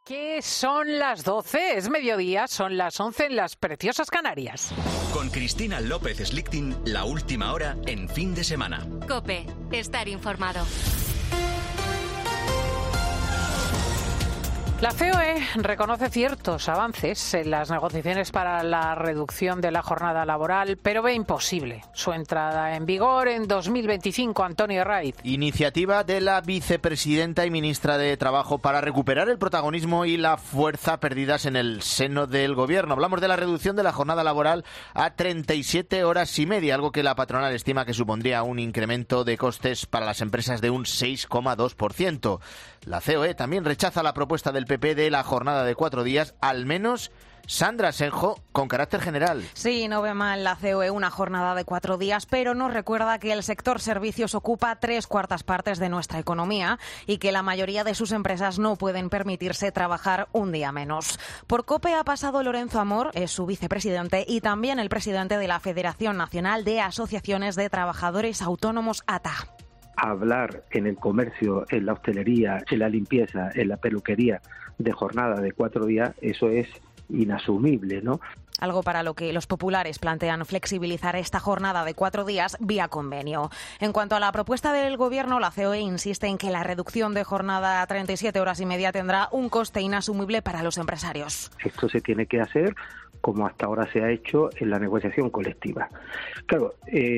Que son las 12, es mediodía, son las 11 en las preciosas Canarias. Con Cristina López Slichting, la última hora en fin de semana. COPE, estar informado. La COE reconoce ciertos avances en las negociaciones para la reducción de la jornada laboral, pero ve imposible su entrada en vigor en 2025. Antonio Herraiz. Iniciativa de la vicepresidenta y ministra de Trabajo para recuperar el protagonismo y la fuerza perdidas en el seno del gobierno. Hablamos de la reducción de la jornada laboral a 37 horas y media, algo que la patronal estima que supondría un incremento de costes para las empresas de un 6,2%. La COE también rechaza la propuesta del PP de la jornada de 4 días, al menos Sandra Senjo, con carácter general. Sí, no ve mal la COE una jornada de 4 días, pero nos recuerda que el sector servicios ocupa 3/4 partes de nuestra economía y que la mayoría de sus empresas no pueden permitirse trabajar un día menos. Por COPE ha pasado Lorenzo Amor, es su vicepresidente, y también el presidente de la Federación Nacional de Asociaciones de Trabajadores Autónomos, ATA. Hablar en el comercio, en la hostelería, en la limpieza, en la peluquería de jornada de 4 días, eso es inasumible, ¿no? Algo para lo que los populares plantean flexibilizar esta jornada de 4 días vía convenio. En cuanto a la propuesta del Gobierno, la COE insiste en que la reducción de jornada a 37 horas y media tendrá un coste inasumible para los empresarios. Esto se tiene que hacer como hasta ahora se ha hecho en la negociación colectiva. Claro,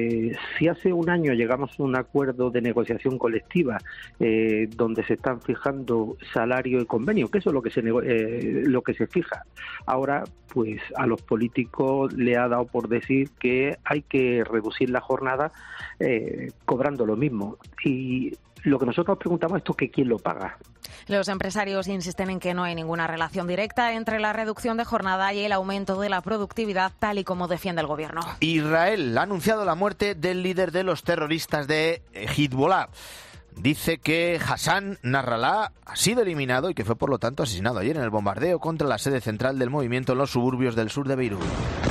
si hace un año llegamos a un acuerdo de negociación colectiva donde se están fijando salario y convenio, que eso es lo que se fija. Ahora, pues a los políticos le ha dado por decir que hay que reducir la jornada cobrando lo mismo. Y lo que nosotros nos preguntamos es que ¿quién lo paga? Los empresarios insisten en que no hay ninguna relación directa entre la reducción de jornada y el aumento de la productividad, tal y como defiende el Gobierno. Israel ha anunciado la muerte del líder de los terroristas de Hezbollah. Dice que Hassan Nasrallah ha sido eliminado y que fue, por lo tanto, asesinado ayer en el bombardeo contra la sede central del movimiento en los suburbios del sur de Beirut.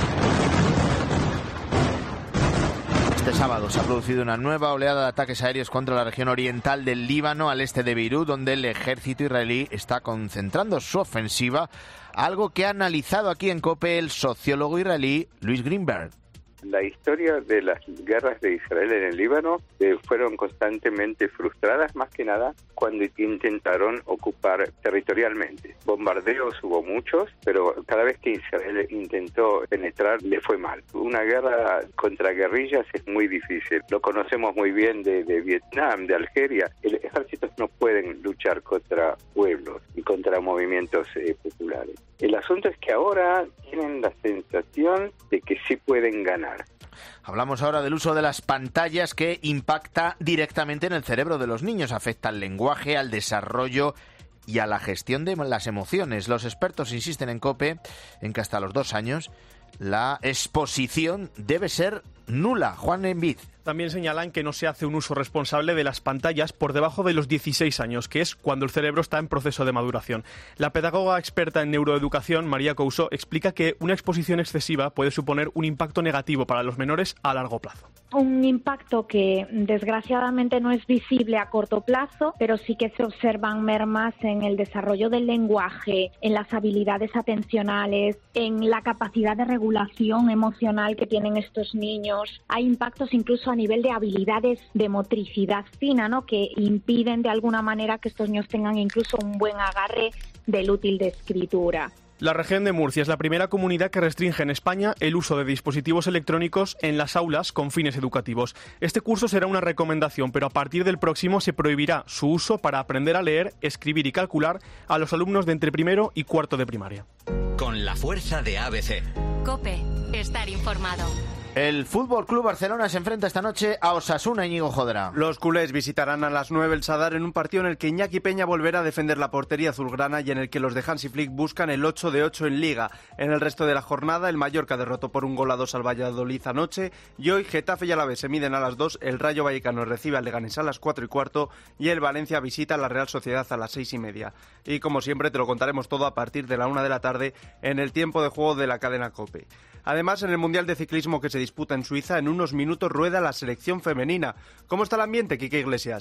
Este sábado se ha producido una nueva oleada de ataques aéreos contra la región oriental del Líbano, al este de Beirut, donde el ejército israelí está concentrando su ofensiva, algo que ha analizado aquí en COPE el sociólogo israelí Luis Greenberg. La historia de las guerras de Israel en el Líbano fueron constantemente frustradas, más que nada cuando intentaron ocupar territorialmente. Bombardeos hubo muchos, pero cada vez que Israel intentó penetrar le fue mal. Una guerra contra guerrillas es muy difícil. Lo conocemos muy bien de Vietnam, de Algeria. Los ejércitos no pueden luchar contra pueblos y contra movimientos populares. El asunto es que ahora tienen la sensación de que sí pueden ganar. Hablamos ahora del uso de las pantallas que impacta directamente en el cerebro de los niños, afecta al lenguaje, al desarrollo y a la gestión de las emociones. Los expertos insisten en COPE en que hasta los 2 años la exposición debe ser nula. Juan Envid. También señalan que no se hace un uso responsable de las pantallas por debajo de los 16 años, que es cuando el cerebro está en proceso de maduración. La pedagoga experta en neuroeducación, María Couso, explica que una exposición excesiva puede suponer un impacto negativo para los menores a largo plazo. Un impacto que desgraciadamente no es visible a corto plazo, pero sí que se observan mermas en el desarrollo del lenguaje, en las habilidades atencionales, en la capacidad de regulación emocional que tienen estos niños. Hay impactos incluso a nivel de habilidades de motricidad fina, ¿no?, que impiden de alguna manera que estos niños tengan incluso un buen agarre del útil de escritura. La región de Murcia es la primera comunidad que restringe en España el uso de dispositivos electrónicos en las aulas con fines educativos. Este curso será una recomendación, pero a partir del próximo se prohibirá su uso para aprender a leer, escribir y calcular a los alumnos de entre primero y cuarto de primaria. Con la fuerza de ABC. COPE, estar informado. El Fútbol Club Barcelona se enfrenta esta noche a Osasuna, Íñigo Jodra. Los culés visitarán a las 9 el Sadar en un partido en el que Iñaki Peña volverá a defender la portería azulgrana y en el que los de Hansi Flick buscan el 8 de 8 en Liga. En el resto de la jornada, el Mallorca derrotó por 1-2 al Valladolid anoche y hoy Getafe y Alavés se miden a las 2, el Rayo Vallecano recibe al Leganés a las 4:15 y el Valencia visita a la Real Sociedad a las 6:30. Y como siempre te lo contaremos todo a partir de la 1 de la tarde en el tiempo de juego de la cadena COPE. Además, en el Mundial de Ciclismo que se disputa en Suiza, en unos minutos rueda la selección femenina. ¿Cómo está el ambiente, Quique Iglesias?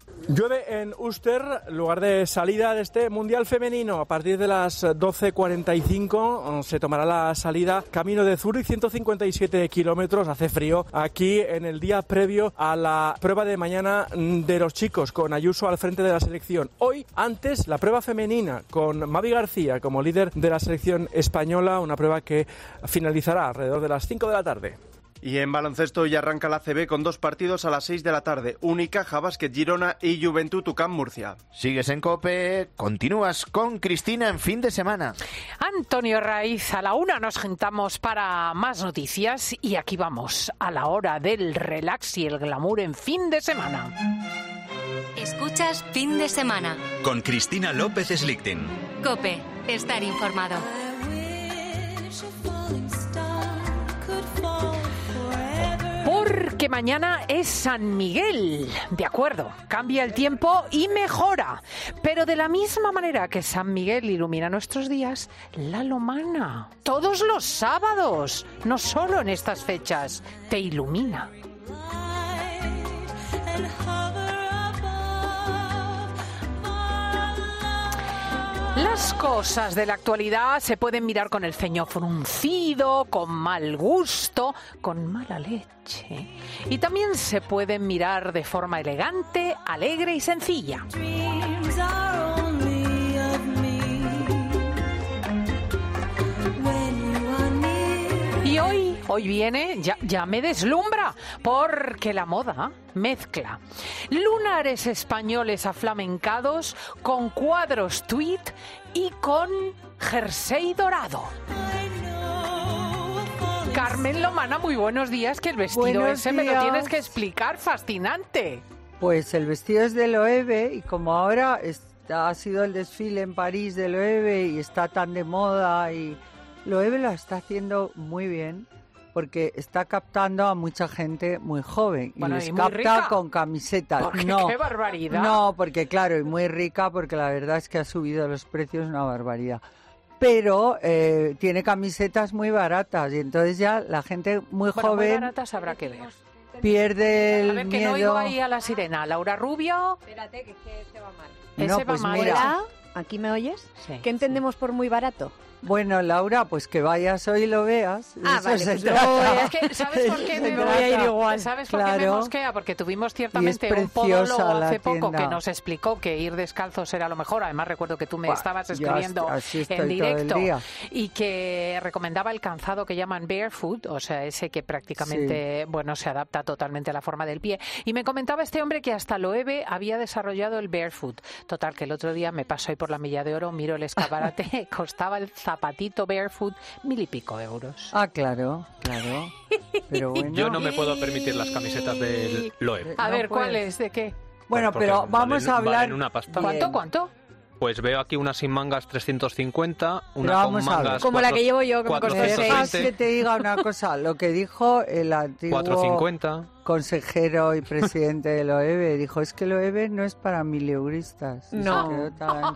Llueve en Uster, lugar de salida de este Mundial Femenino. A partir de las 12:45 se tomará la salida camino de Zúrich, 157 kilómetros. Hace frío aquí en el día previo a la prueba de mañana de los chicos, con Ayuso al frente de la selección. Hoy, antes, la prueba femenina, con Mavi García como líder de la selección española, una prueba que finalizará alrededor de las 5 de la tarde. Y en baloncesto ya arranca la ACB con 2 partidos a las 6 de la tarde. Unicaja Basket Girona y Juventud UCAM Murcia. Sigues en COPE, continúas con Cristina en fin de semana. Antonio Raiz, a la 1 nos juntamos para más noticias y aquí vamos, a la hora del relax y el glamour en fin de semana. Escuchas Fin de Semana. Con Cristina López Slichting. COPE. Estar informado. Porque mañana es San Miguel. De acuerdo, cambia el tiempo y mejora. Pero de la misma manera que San Miguel ilumina nuestros días, la Lomana, todos los sábados, no solo en estas fechas, te ilumina. Las cosas de la actualidad se pueden mirar con el ceño fruncido, con mal gusto, con mala leche. Y también se pueden mirar de forma elegante, alegre y sencilla. Y hoy viene, ya me deslumbra, porque la moda mezcla lunares españoles aflamencados con cuadros tweed y con jersey dorado. Carmen Lomana, muy buenos días, que el vestido ese me lo tienes que explicar, fascinante. Pues el vestido es de Loewe y como ahora ha sido el desfile en París de Loewe y está tan de moda y Loewe lo está haciendo muy bien porque está captando a mucha gente muy joven y les capta rica. Con camisetas. No, ¡qué barbaridad! No, porque claro, y muy rica porque la verdad es que ha subido los precios una barbaridad. Pero tiene camisetas muy baratas y entonces ya la gente muy joven... Muy baratas habrá que ver. Pierde el miedo. A ver, que no oigo ahí a la sirena. Laura Rubio... Espérate, que se va mal. Ese pues va mal. Hola, ¿aquí me oyes? Sí. ¿Qué entendemos por muy barato? Bueno, Laura, pues que vayas hoy y lo veas. Ah, eso vale, se pues trata. Es que, ¿sabes por qué me voy a ir igual? ¿Sabes por qué me mosquea? Porque tuvimos ciertamente un podólogo hace poco que nos explicó que ir descalzos era lo mejor. Además, recuerdo que tú me estabas escribiendo en directo y que recomendaba el calzado que llaman barefoot, o sea, ese que prácticamente, bueno, se adapta totalmente a la forma del pie. Y me comentaba este hombre que hasta Loewe había desarrollado el barefoot. Total, que el otro día me paso ahí por la Milla de Oro, miro el escaparate, costaba el zapatito barefoot 1.000 y pico euros. Ah, claro. Pero bueno. Yo no me puedo permitir las camisetas del Loewe. A ver, ¿cuáles? ¿De qué? Bueno, pero vamos a hablar... Valen una pasta. ¿Cuánto? Pues veo aquí una sin mangas 350, una con mangas como la que llevo yo, que me costó 6. Que te diga una cosa, lo que dijo el antiguo 450. Consejero y presidente de Loewe, dijo, es que Loewe no es para mileuristas. No.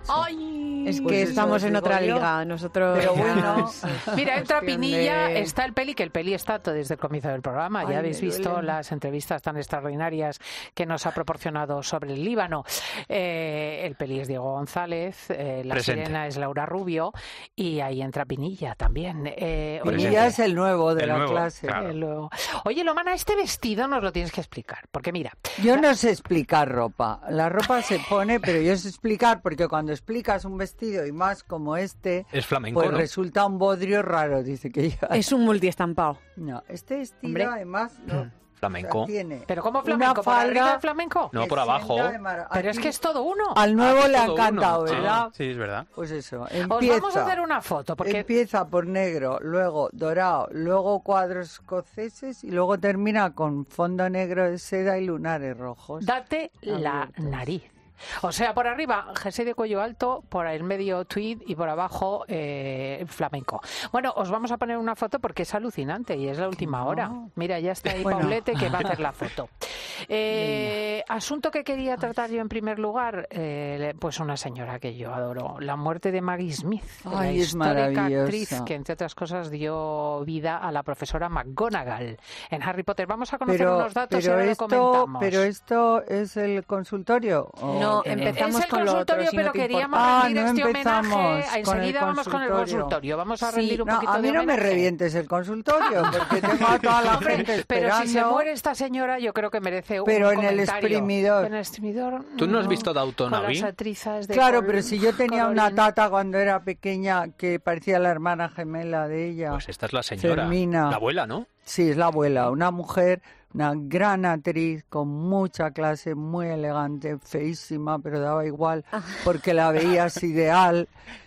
Es que estamos en otra liga, nosotros... Pero bueno... Mira, entra Pinilla, está el Peli, que el Peli está desde el comienzo del programa. Ya habéis visto las entrevistas tan extraordinarias que nos ha proporcionado sobre el Líbano. El Peli es Diego González, la Presente. sirena es Laura Rubio y ahí entra Pinilla también. Pinilla es el nuevo de la clase. Claro. Oye, Lomana, este vestido nos lo tienes que explicar, porque mira... Yo no sé explicar ropa. La ropa se pone, pero yo sé explicar, porque cuando explicas un vestido y más como este... Es flamenco, pues ¿no? resulta un bodrio raro, dice que ya... Es un multiestampado. No, este vestido Hombre. además... No, Flamenco. tiene ¿Pero cómo flamenco? ¿Por arriba del flamenco? No, por abajo. Pero es que es todo uno. Al nuevo le ha todo encantado, uno. ¿verdad? Sí, es verdad. Pues eso, Os empieza... vamos a hacer una foto, porque... Empieza por negro, luego dorado, luego cuadros escoceses y luego termina con fondo negro de seda y lunares rojos. Date la nariz. O sea, por arriba, jersey de cuello alto, por el medio tweed y por abajo flamenco. Bueno, os vamos a poner una foto porque es alucinante y es la última hora. Mira, ya está ahí Paulete que va a hacer la foto. Asunto que quería tratar yo en primer lugar, pues una señora que yo adoro, la muerte de Maggie Smith, la histórica actriz que entre otras cosas dio vida a la profesora McGonagall en Harry Potter. Vamos a conocer unos datos y ahora lo comentamos. ¿Pero esto es el consultorio? No, empezamos con lo otro. Es el consultorio, pero queríamos rendir este homenaje. Enseguida vamos con el consultorio. Vamos a rendir un poquito de homenaje. A mí no me revientes el consultorio, porque tengo a toda la gente esperando. Pero si se muere esta señora, yo creo que merece un comentario. Pero en el exprimidor... ¿Tú no has visto Downton Abbey? Claro, pero si yo tenía una tata cuando era pequeña que parecía la hermana gemela de ella. Pues esta es la señora, Fermina. La abuela, ¿no? Sí, es la abuela, una mujer, una gran actriz con mucha clase, muy elegante, feísima, pero daba igual porque la veías ideal.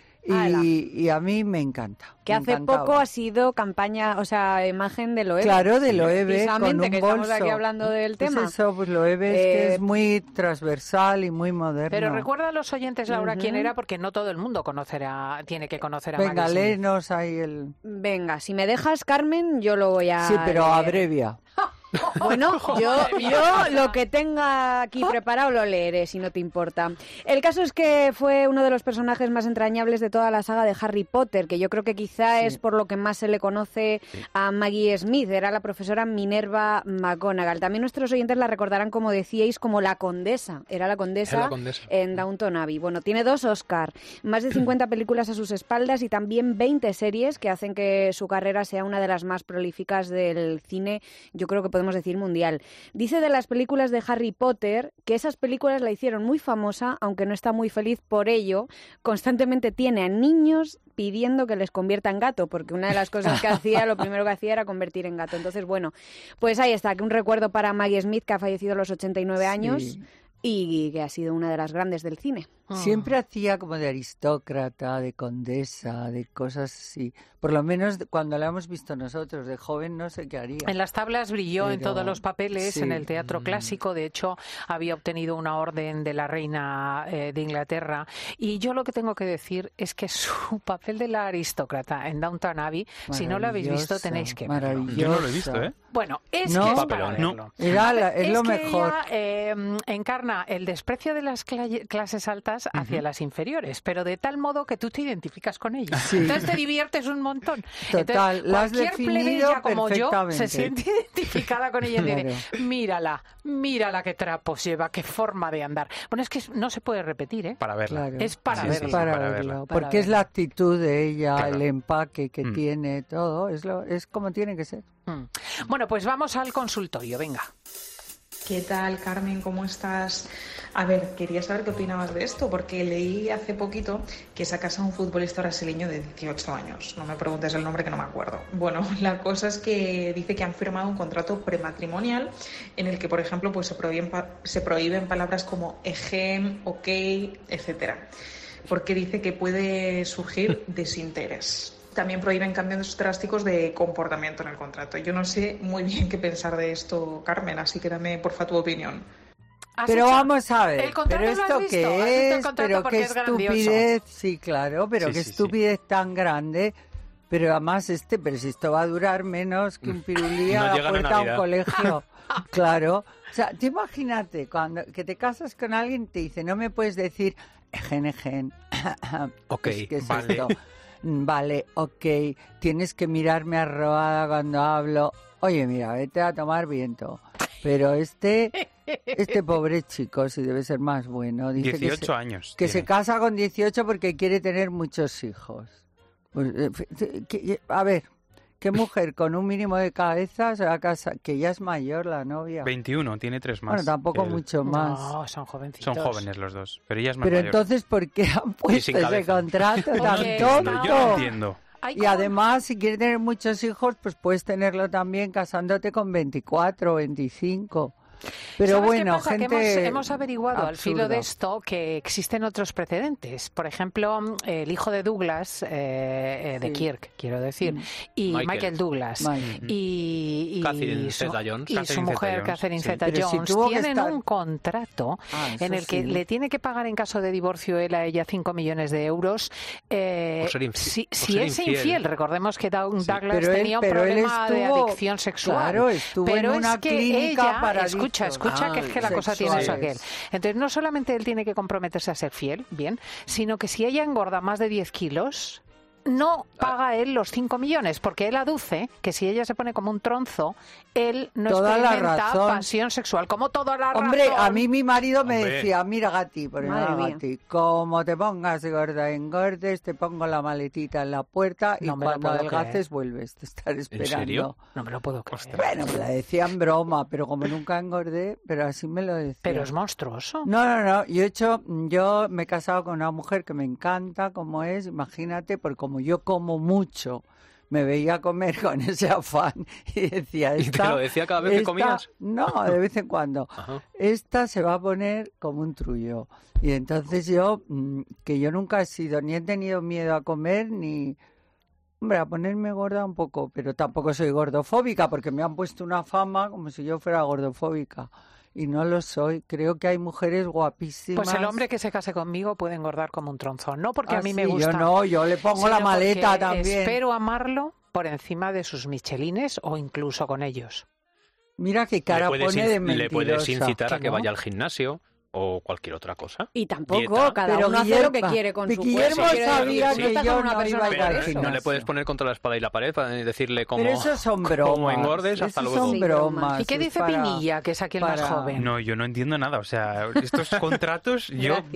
Y a mí me encanta. Que hace poco ha sido campaña, o sea, imagen de Loewe. Claro, de Loewe, con un que bolso. Estamos aquí hablando del tema. Eso, pues Loewe es que es muy transversal y muy moderno. Pero recuerda a los oyentes, Laura, quién era, porque no todo el mundo tiene que conocer a Maggie Smith. Venga, léenos ahí el... Venga, si me dejas, Carmen, yo lo voy a... Sí, pero abrevia. Bueno, yo lo que tenga aquí preparado lo leeré, si no te importa. El caso es que fue uno de los personajes más entrañables de toda la saga de Harry Potter, que yo creo que quizá es por lo que más se le conoce a Maggie Smith. Era la profesora Minerva McGonagall. También nuestros oyentes la recordarán, como decíais, como la condesa. Era la condesa en Downton Abbey. Bueno, tiene 2 Oscar, más de 50 películas a sus espaldas y también 20 series que hacen que su carrera sea una de las más prolíficas del cine, yo creo que podemos decir mundial. Dice de las películas de Harry Potter que esas películas la hicieron muy famosa, aunque no está muy feliz por ello. Constantemente tiene a niños pidiendo que les convierta en gato, porque una de las cosas que hacía, lo primero que hacía era convertir en gato. Entonces, bueno, pues ahí está, que un recuerdo para Maggie Smith, que ha fallecido a los 89 años y que ha sido una de las grandes del cine. Siempre hacía como de aristócrata, de condesa, de cosas así. Por lo menos cuando la hemos visto nosotros, de joven no sé qué haría. En las tablas brilló en todos los papeles, en el teatro clásico. De hecho, había obtenido una orden de la reina de Inglaterra. Y yo lo que tengo que decir es que su papel de la aristócrata en Downton Abbey, si no lo habéis visto, tenéis que verlo. Yo no lo he visto, ¿eh? Bueno, es lo mejor. Ella encarna el desprecio de las clases altas hacia las inferiores, pero de tal modo que tú te identificas con ellas. Sí. Entonces te diviertes un montón. Total, entonces, cualquier plebeya como yo se siente identificada con ella y dice, mírala qué trapos lleva, qué forma de andar. Bueno, es que no se puede repetir, ¿eh? Para verla. Claro. Es para verla. Para verlo. Porque es la actitud de ella, el empaque que tiene, todo, es como tiene que ser. Bueno, pues vamos al consultorio, venga. ¿Qué tal, Carmen? ¿Cómo estás? A ver, quería saber qué opinabas de esto, porque leí hace poquito que se ha casado un futbolista brasileño de 18 años. No me preguntes el nombre, que no me acuerdo. Bueno, la cosa es que dice que han firmado un contrato prematrimonial en el que, por ejemplo, pues se prohíben palabras como ejem, ok, etcétera, porque dice que puede surgir desinterés. También prohíben cambios drásticos de comportamiento en el contrato. Yo no sé muy bien qué pensar de esto, Carmen, así que dame, porfa, tu opinión. Pero vamos a ver, ¿pero esto qué es? ¿Pero qué estupidez? Sí, claro, pero qué estupidez tan grande. Pero además pero si esto va a durar menos que un pirulí a la puerta de un colegio. Claro. O sea, tú imagínate, que te casas con alguien y te dice, no me puedes decir ejen. Ok, ¿Qué es esto? Vale, ok, tienes que mirarme arrobada cuando hablo. Oye, mira, vete a tomar viento. Pero este pobre chico, si debe ser más bueno, dice 18 años. Que se casa con 18 porque quiere tener muchos hijos. Pues, a ver, ¿qué mujer con un mínimo de cabeza se va a casar? Que ya es mayor la novia. 21, tiene 3 más. Bueno, tampoco mucho más. No, son jovencitos. Son jóvenes los dos, pero ella es más Pero mayor. entonces, ¿por qué han puesto ese contrato tan tonto? Yo no entiendo. Y además, si quieres tener muchos hijos, pues puedes tenerlo también casándote con 24 o 25. Pero bueno, gente que hemos averiguado absurda. Al filo de esto que existen otros precedentes. Por ejemplo, el hijo de Douglas, de Kirk, quiero decir, y Michael Douglas, y su mujer, Catherine Zeta-Jones, tienen un contrato en el que le tiene que pagar en caso de divorcio él a ella 5 millones de euros. Si es infiel. Recordemos que Douglas tenía un problema de adicción sexual. Claro, estuvo en una clínica para escucha, que es que la cosa tiene eso aquel. Entonces, no solamente él tiene que comprometerse a ser fiel, bien, sino que si ella engorda más de 10 kilos... no paga él los 5 millones, porque él aduce que si ella se pone como un tronzo, él no experimenta pasión sexual, como toda la razón. Hombre, a mí mi marido me decía, mira Gati, como te pongas gorda, engordes, te pongo la maletita en la puerta y cuando adelgaces vuelves, te estar esperando. ¿En serio? No me lo puedo creer. Bueno, me la decía en broma, pero como nunca engordé, pero así me lo decía. Pero es monstruoso. No, yo me he casado con una mujer que me encanta, como es, imagínate, porque como yo como mucho, me veía comer con ese afán y decía... ¿Y te lo decía cada vez que comías? No, de vez en cuando. Ajá. Esta se va a poner como un trullo. Y entonces yo nunca he sido, ni he tenido miedo a comer, ni... Hombre, a ponerme gorda un poco, pero tampoco soy gordofóbica, porque me han puesto una fama como si yo fuera gordofóbica. Y no lo soy. Creo que hay mujeres guapísimas. Pues el hombre que se case conmigo puede engordar como un tronzón. No porque a mí me gusta. Yo le pongo la maleta también. Espero amarlo por encima de sus michelines o incluso con ellos. Mira qué cara pone de mentirosa. Le puedes incitar a que vaya al gimnasio o cualquier otra cosa. Y tampoco, cada uno hace lo que quiere con su cuerpo. Guillermo sabía que yo no iba a ir al gimnasio. No le puedes poner contra la espada y la pared para decirle cómo... Pero eso son bromas. Como engordes, hasta luego. Son bromas. ¿Y qué dice Pinilla, que es aquí el más joven? No, yo no entiendo nada. O sea, estos contratos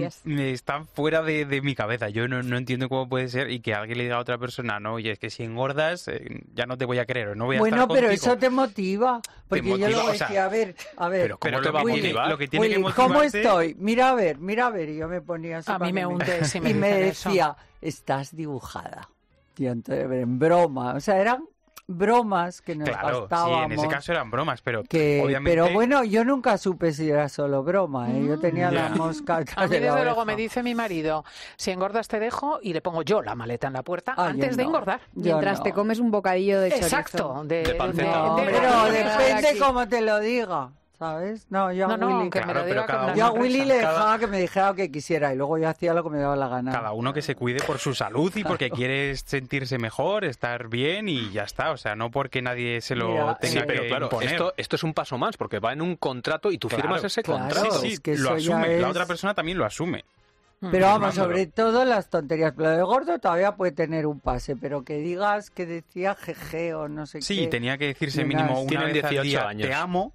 están fuera de mi cabeza. Yo no entiendo cómo puede ser y que alguien le diga a otra persona, no, oye, es que si engordas ya no te voy a creer o no voy a estar contigo. Bueno, pero eso te motiva. Porque yo lo decía, a ver. Pero ¿cómo te va a motivar? Lo que tiene que motivarte... ¿Cómo estoy? Mira a ver, y yo me ponía así. A mí me hunde si me y me decía, eso. estás dibujada. Y entonces, en broma, o sea, eran bromas que nos gastábamos. Sí, en ese caso eran bromas, pero obviamente... Pero bueno, yo nunca supe si era solo broma, ¿eh? Yo tenía la mosca a mí desde luego me dice mi marido, si engordas te dejo, y le pongo yo la maleta en la puerta antes de engordar. Mientras te comes un bocadillo de chorizo. Exacto. De panceta. Pero depende cómo te lo diga. ¿Sabes? No, yo a Willy, yo a Willy le dejaba que me dijera lo que quisiera y luego yo hacía lo que me daba la gana. Cada uno que se cuide por su salud y porque quiere sentirse mejor, estar bien y ya está. O sea, no porque nadie se lo tenga que imponer. Esto es un paso más porque va en un contrato y tú firmas ese contrato. Sí, es que lo asume. Es... La otra persona también lo asume. Pero vamos, sobre todo las tonterías. Lo de gordo todavía puede tener un pase, pero que digas que decía jeje o no sé qué. Sí, tenía que decirse mínimo una vez al día, te amo.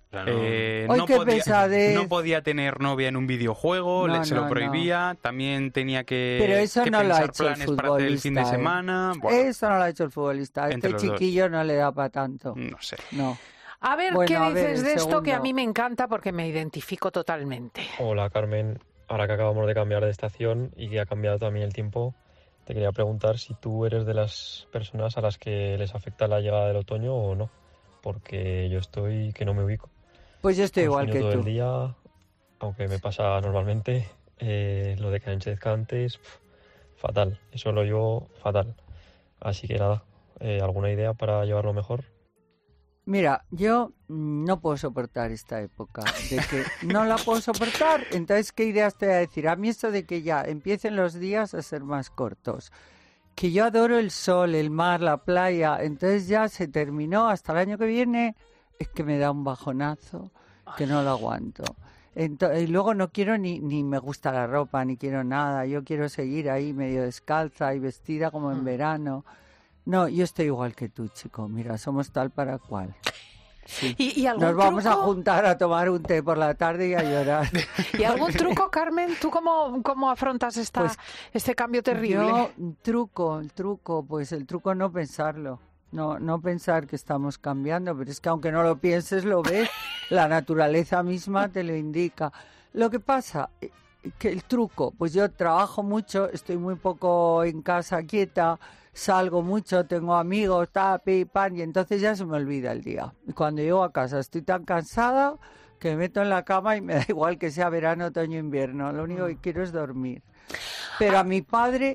No podía tener novia en un videojuego, se lo prohibía. También tenía que, pero eso no lo ha hecho planes para hacer el fin de semana. Bueno, eso no lo ha hecho el futbolista. Este chiquillo no le da para tanto. No sé. No. A ver, ¿qué dices de esto que a mí me encanta porque me identifico totalmente? Hola, Carmen. Ahora que acabamos de cambiar de estación y que ha cambiado también el tiempo, te quería preguntar si tú eres de las personas a las que les afecta la llegada del otoño o no, porque yo estoy que no me ubico. Pues yo estoy igual que tú. Todo el día, aunque me pasa normalmente, lo de que anochezca antes, fatal, eso lo llevo fatal. Así que nada, ¿alguna idea para llevarlo mejor? Mira, yo no puedo soportar esta época, de que no la puedo soportar. Entonces, ¿qué ideas te voy a decir? A mí esto de que ya empiecen los días a ser más cortos, que yo adoro el sol, el mar, la playa, entonces ya se terminó, hasta el año que viene, es que me da un bajonazo, que no lo aguanto. Entonces, y luego no quiero ni me gusta la ropa, ni quiero nada, yo quiero seguir ahí medio descalza y vestida como en verano. No, yo estoy igual que tú, chico. Mira, somos tal para cual. Sí. ¿Y algún Nos vamos truco? a juntar a tomar un té por la tarde y a llorar. ¿Y algún truco, Carmen? ¿Tú cómo afrontas este cambio terrible? El truco, pues el truco no pensarlo. No pensar que estamos cambiando, pero es que aunque no lo pienses, lo ves. La naturaleza misma te lo indica. Lo que pasa, que el truco, pues yo trabajo mucho, estoy muy poco en casa quieta, salgo mucho, tengo amigos, pan, y entonces ya se me olvida el día. Y cuando llego a casa estoy tan cansada que me meto en la cama y me da igual que sea verano, otoño, invierno. Lo único que quiero es dormir. Pero a mi padre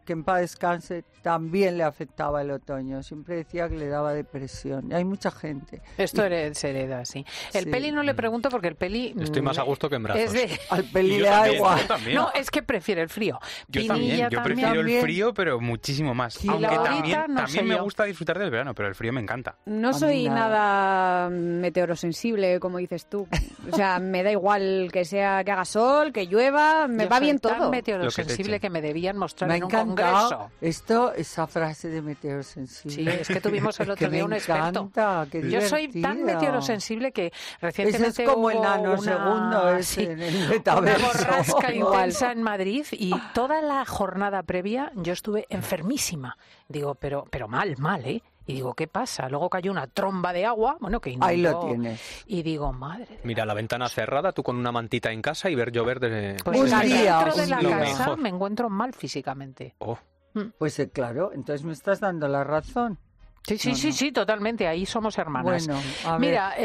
que en paz descanse, también le afectaba el otoño. Siempre decía que le daba depresión. Y hay mucha gente. Esto se hereda, sí. El Peli no le pregunto porque el Peli... Estoy más a gusto que en brazos. Al Peli le da igual. No, es que prefiere el frío. Yo prefiero el frío, pero muchísimo más. Aunque también me gusta disfrutar del verano, pero el frío me encanta. No soy nada meteorosensible, como dices tú. O sea, me da igual que haga sol, que llueva, me va bien todo. Tan meteorosensible que me debían mostrar en un congreso. Esa frase de meteorosensible. Sí, es que tuvimos el otro día un experto. Yo soy tan meteorosensible que recientemente eso es como el nanosegundo en el metaverso. Una borrasca intensa en Madrid y toda la jornada previa yo estuve enfermísima. Digo, pero mal, ¿eh? Y digo, ¿qué pasa? Luego cayó una tromba de agua, que inundó. Ahí lo tienes. Y digo, madre. Mira, la ventana cerrada, tú con una mantita en casa y ver llover desde... Pues dentro de la casa me encuentro mal físicamente. Pues claro, entonces me estás dando la razón. Sí, totalmente. Ahí somos hermanas. Bueno, mira,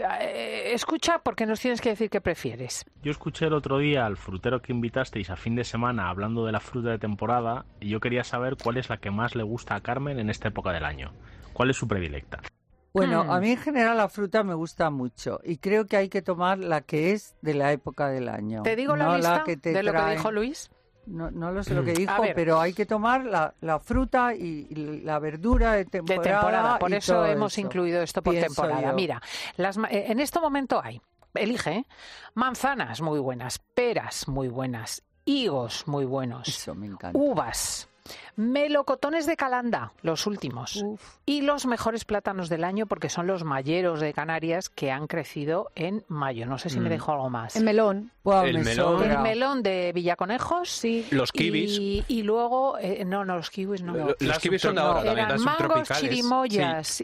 escucha porque nos tienes que decir qué prefieres. Yo escuché el otro día al frutero que invitasteis a fin de semana hablando de la fruta de temporada y yo quería saber cuál es la que más le gusta a Carmen en esta época del año. ¿Cuál es su predilecta? Bueno, a mí en general la fruta me gusta mucho y creo que hay que tomar la que es de la época del año. ¿Te digo la lista de lo que dijo Luis? No lo sé lo que dijo, pero hay que tomar la fruta y la verdura de temporada. Por eso hemos incluido esto por temporada. Mira, en este momento elige, manzanas muy buenas, peras muy buenas, higos muy buenos, eso me encanta. Uvas, melocotones de Calanda, los últimos, y los mejores plátanos del año porque son los mayeros de Canarias que han crecido en mayo. No sé si me dejo algo más. El melón. El melón de Villaconejos, sí. Los kiwis. Y luego, los kiwis no. Los kiwis son de ahora también, eran mangos, chirimoyas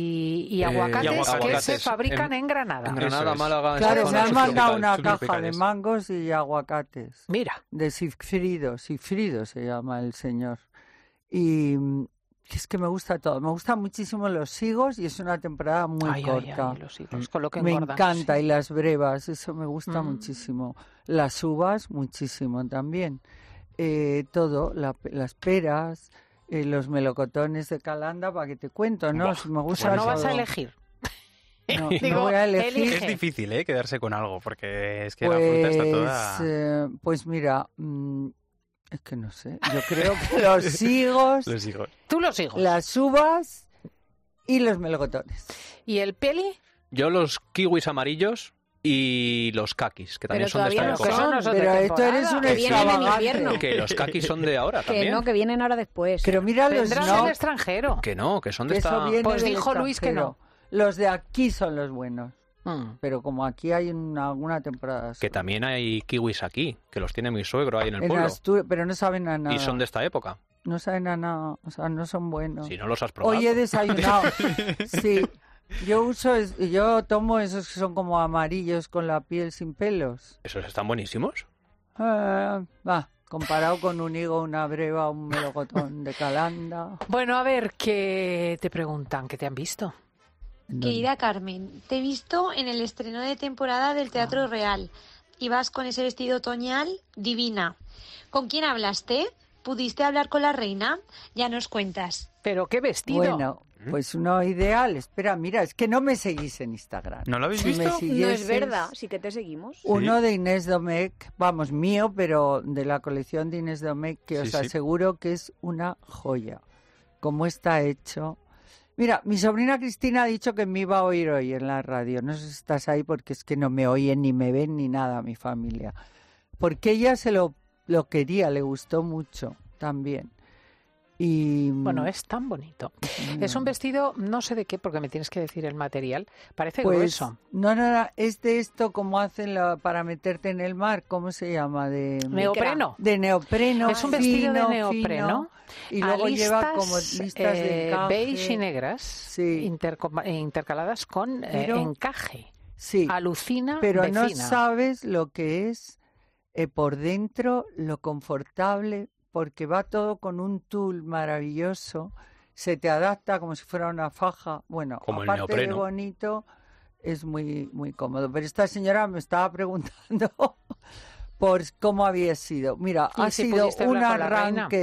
y aguacates que se fabrican en Granada. En Granada, Málaga. Claro, me han mandado una caja de mangos y aguacates. Mira. De Sigfrido se llama el señor. Y es que me gusta todo. Me gustan muchísimo los higos y es una temporada muy corta. Los higos, con lo que me engordan, encanta, sí. Y las brevas, eso me gusta muchísimo. Las uvas, muchísimo también. Todo, las peras, los melocotones de Calanda, para que te cuento, ¿no? Si me gusta no vas a elegir. No, no voy a elegir. Es difícil, quedarse con algo, porque es que la fruta está toda... pues mira... es que no sé, yo creo que los higos... Los higos. Tú los higos. Las uvas y los melocotones. ¿Y el Peli? Yo los kiwis amarillos y los kakis, que también son de esta época. Pero esto eres un extravagante. Que los kakis son de ahora también. Que no, que vienen ahora después. Pero mira los del extranjero. Que no, que son de esta... Pues dijo Luis que no. Los de aquí son los buenos. Pero como aquí hay alguna temporada... Que también hay kiwis aquí, que los tiene mi suegro ahí en el pueblo. Pero no saben a nada. Y son de esta época. No saben a nada, o sea, no son buenos. Si no los has probado. Hoy he desayunado. Sí, yo tomo esos que son como amarillos con la piel sin pelos. ¿Esos están buenísimos? Comparado con un higo, una breva, un melocotón de Calanda. Bueno, a ver, ¿qué te preguntan? ¿Qué te han visto? Querida Carmen, te he visto en el estreno de temporada del Teatro Real. Ibas con ese vestido otoñal divina. ¿Con quién hablaste? ¿Pudiste hablar con la reina? Ya nos cuentas. ¿Pero qué vestido? Bueno, pues uno ideal. Espera, mira, es que no me seguís en Instagram. ¿No lo habéis visto? No es verdad, sí que te seguimos. Uno de Inés Domecq, vamos, mío, pero de la colección de Inés Domecq, que os aseguro que es una joya. Cómo está hecho... Mira, mi sobrina Cristina ha dicho que me iba a oír hoy en la radio. No sé si estás ahí porque es que no me oyen ni me ven ni nada mi familia. Porque ella se lo quería, le gustó mucho también. Y bueno, es tan bonito. Es un vestido, no sé de qué, porque me tienes que decir el material. Parece pues, grueso. No, es de esto como hacen para meterte en el mar. ¿Cómo se llama? De neopreno. De neopreno. Es un vestido de neopreno. Y luego lleva como listas de encaje. Beige y negras intercaladas con encaje. Sí. Alucina. Pero vecina. No sabes lo que es por dentro, lo confortable, porque va todo con un tul maravilloso, se te adapta como si fuera una faja. Bueno, como aparte de bonito, es muy, muy cómodo. Pero esta señora me estaba preguntando por cómo había sido. Mira, ha sido un arranque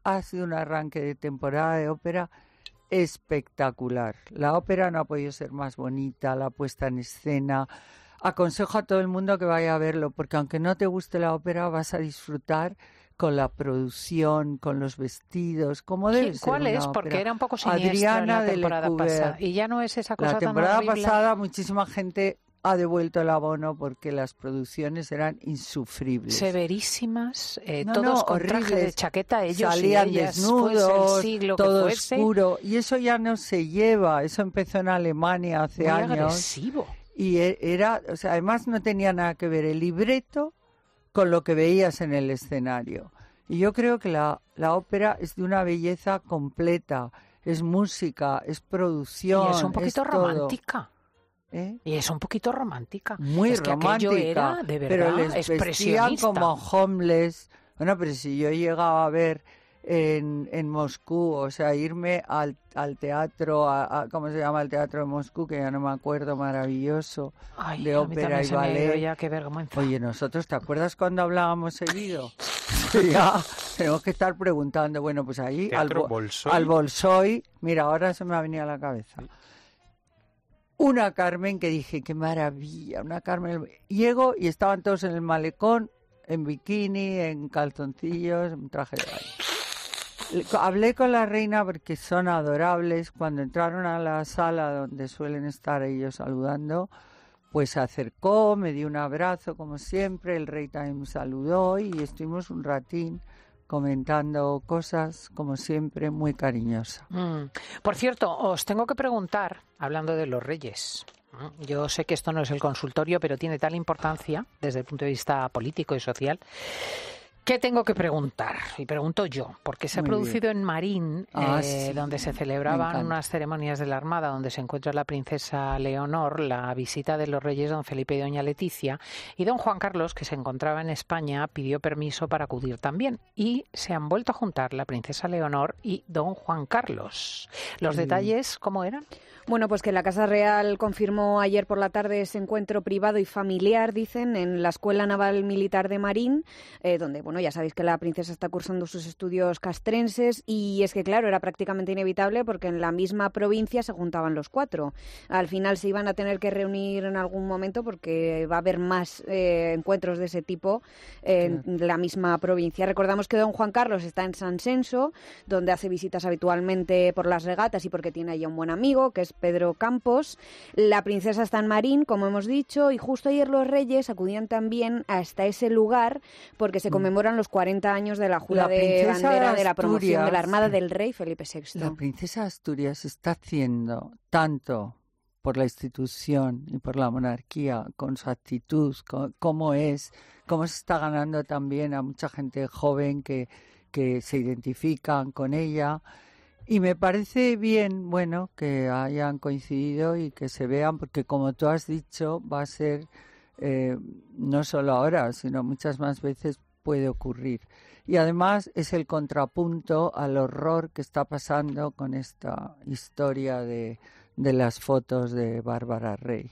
ha sido un arranque de temporada de ópera espectacular. La ópera no ha podido ser más bonita, la puesta en escena. Aconsejo a todo el mundo que vaya a verlo, porque aunque no te guste la ópera, vas a disfrutar con la producción, con los vestidos, como debe ser. ¿Cuál es? Ópera. Porque era un poco siniestra Adriana la temporada pasada. Y ya no es esa cosa tan horrible. La temporada pasada muchísima gente ha devuelto el abono porque las producciones eran insufribles. Severísimas, todos con traje de chaqueta, ellos salían y ellas, desnudos, todo fuese. oscuro, y eso ya no se lleva. Eso empezó en Alemania hace Muy años. Agresivo. Y era, o sea, además no tenía nada que ver el libreto con lo que veías en el escenario. Y yo creo que la ópera es de una belleza completa, es música, es producción. Y es un poquito romántica. ¿Eh? Y es un poquito romántica. Muy es que romántica, era, de verdad, pero les vestían expresionista. como homeless. Bueno, pero si yo llegaba a ver en Moscú, o sea, irme al teatro, ¿cómo se llama el teatro de Moscú? Que ya no me acuerdo, maravilloso, de ópera y ballet. Ya, qué vergüenza. Oye, nosotros, ¿te acuerdas cuando hablábamos seguido? Ya, tenemos que estar preguntando. Bueno, pues ahí, al Bolshoi, mira, ahora se me ha venido a la cabeza. Una Carmen que dije, qué maravilla, una Carmen. Llego y estaban todos en el malecón, en bikini, en calzoncillos, en traje de baño. Hablé con la reina porque son adorables. Cuando entraron a la sala donde suelen estar ellos saludando, pues se acercó, me dio un abrazo como siempre, el rey también me saludó y estuvimos un ratín comentando cosas, como siempre, muy cariñosa. Por cierto, os tengo que preguntar, hablando de los reyes, yo sé que esto no es el consultorio, pero tiene tal importancia desde el punto de vista político y social, ¿qué tengo que preguntar? Y pregunto yo, porque se ha producido en Marín, sí, donde se celebraban unas ceremonias de la Armada, donde se encuentra la princesa Leonor, la visita de los reyes don Felipe y doña Leticia, y don Juan Carlos, que se encontraba en España, pidió permiso para acudir también. Y se han vuelto a juntar la princesa Leonor y don Juan Carlos. ¿Los detalles cómo eran? Bueno, pues que la Casa Real confirmó ayer por la tarde ese encuentro privado y familiar, dicen, en la Escuela Naval Militar de Marín, donde, bueno, ya sabéis que la princesa está cursando sus estudios castrenses, y es que, claro, era prácticamente inevitable porque en la misma provincia se juntaban los cuatro. Al final se iban a tener que reunir en algún momento porque va a haber más encuentros de ese tipo en la misma provincia. Recordamos que don Juan Carlos está en San Senso, donde hace visitas habitualmente por las regatas y porque tiene allí un buen amigo, que es Pedro Campos. La princesa está en Marín, como hemos dicho, y justo ayer los reyes acudían también hasta ese lugar porque se conmemoran los 40 años de la jura de bandera de la promoción de la Armada del rey Felipe VI. La princesa de Asturias está haciendo tanto por la institución y por la monarquía, con su actitud, cómo se está ganando también a mucha gente joven que se identifican con ella. Y me parece bien, bueno, que hayan coincidido y que se vean, porque como tú has dicho, va a ser, no solo ahora, sino muchas más veces puede ocurrir. Y además es el contrapunto al horror que está pasando con esta historia de las fotos de Bárbara Rey.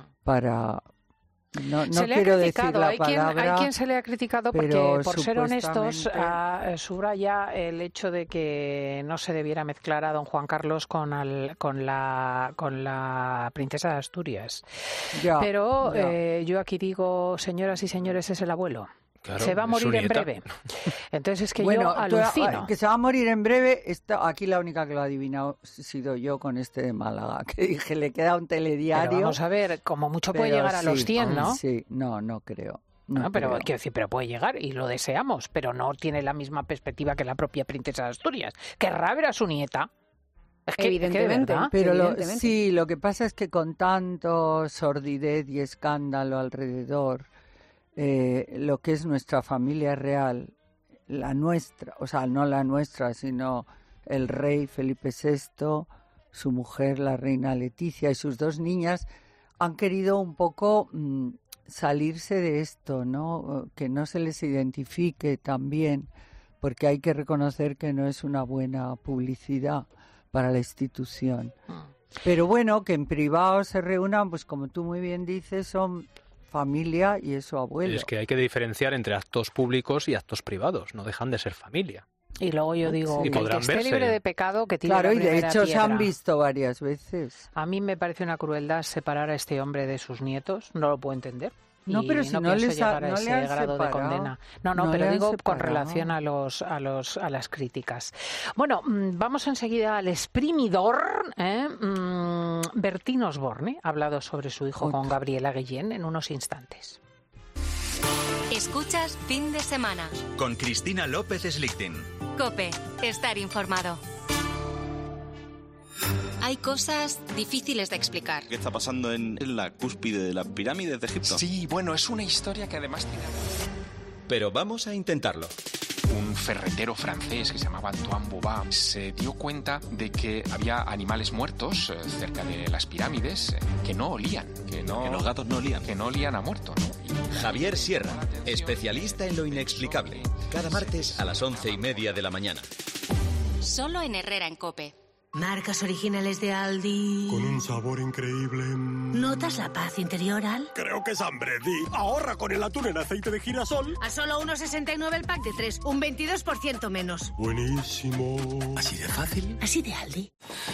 No quiero decir la palabra. Hay quien se le ha criticado porque, por ser honestos, subraya el hecho de que no se debiera mezclar a don Juan Carlos con la princesa de Asturias. Pero yo aquí digo, señoras y señores, es el abuelo. Claro, se va a morir en breve. Entonces es que yo alucino. Que se va a morir en breve, aquí la única que lo ha adivinado ha sido yo con este de Málaga, que dije, le queda un telediario. Pero vamos a ver, como mucho puede llegar a los 100, ¿no? Sí, no creo. Pero quiero decir, pero puede llegar y lo deseamos, pero no tiene la misma perspectiva que la propia princesa de Asturias. Querrá ver a su nieta. Es que, evidentemente, pero lo que pasa es que con tanto sordidez y escándalo alrededor, lo que es nuestra familia real, la nuestra, o sea, no la nuestra, sino el rey Felipe VI, su mujer, la reina Leticia, y sus dos niñas, han querido un poco salirse de esto, ¿no? Que no se les identifique también, porque hay que reconocer que no es una buena publicidad para la institución. Pero bueno, que en privado se reúnan, pues como tú muy bien dices, son familia y es su abuelo. Es que hay que diferenciar entre actos públicos y actos privados, no dejan de ser familia. Y luego yo digo, que el que esté libre de pecado, que tire la primera piedra. Claro, y de hecho se han visto varias veces. A mí me parece una crueldad separar a este hombre de sus nietos, no lo puedo entender. No, pero si no les llegar a ese grado de condena. No, pero digo con relación a las críticas. Bueno, vamos enseguida al exprimidor. Bertín Osborne ha hablado sobre su hijo con Gabriela Guillén en unos instantes. Escuchas Fin de Semana con Cristina López Slichting. COPE. Estar informado. Hay cosas difíciles de explicar. ¿Qué está pasando en la cúspide de las pirámides de Egipto? Sí, bueno, es una historia que además tiene... Pero vamos a intentarlo. Un ferretero francés que se llamaba Antoine Bouvard se dio cuenta de que había animales muertos cerca de las pirámides que no olían. Que los gatos no olían. Que no olían a muerto, ¿no? Javier Sierra, especialista en lo inexplicable. Cada martes a las 11:30 de la mañana. Solo en Herrera en COPE. Marcas originales de Aldi. Con un sabor increíble. ¿Notas la paz interior, Al? Creo que es hambre, Di. Ahorra con el atún en aceite de girasol. A solo 1,69 el pack de 3. Un 22% menos. Buenísimo. ¿Así de fácil? Así de Aldi.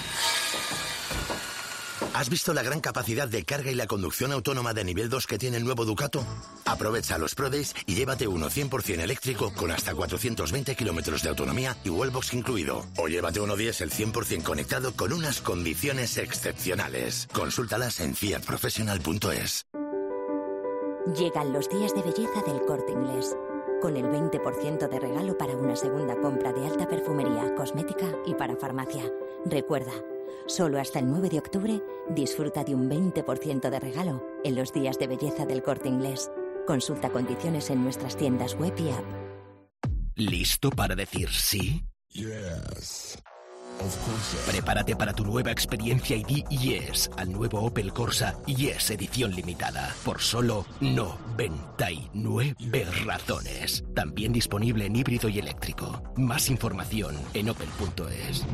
¿Has visto la gran capacidad de carga y la conducción autónoma de nivel 2 que tiene el nuevo Ducato? Aprovecha los Pro Days y llévate uno 100% eléctrico con hasta 420 kilómetros de autonomía y wallbox incluido. O llévate uno diésel 100% conectado con unas condiciones excepcionales. Consúltalas en fiatprofessional.es. Llegan los días de belleza del Corte Inglés, con el 20% de regalo para una segunda compra de alta perfumería, cosmética y para farmacia. Recuerda, solo hasta el 9 de octubre disfruta de un 20% de regalo en los días de belleza del Corte Inglés. Consulta condiciones en nuestras tiendas web y app. ¿Listo para decir sí? Yes. Prepárate para tu nueva experiencia y di yes al nuevo Opel Corsa Yes edición limitada por solo 99 razones. También disponible en híbrido y eléctrico. Más información en opel.es.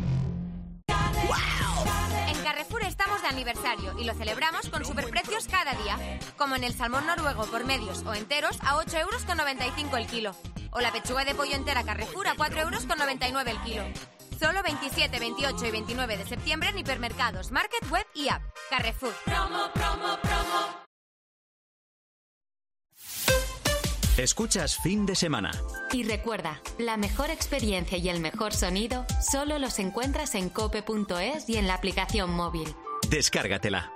En Carrefour estamos de aniversario y lo celebramos con superprecios cada día, como en el salmón noruego por medios o enteros a 8,95 € el kilo, o la pechuga de pollo entera Carrefour a 4,99 € el kilo. Solo 27, 28 y 29 de septiembre en hipermercados, market, web y app. Carrefour. Promo, promo, promo. Escuchas Fin de Semana. Y recuerda, la mejor experiencia y el mejor sonido solo los encuentras en cope.es y en la aplicación móvil. Descárgatela.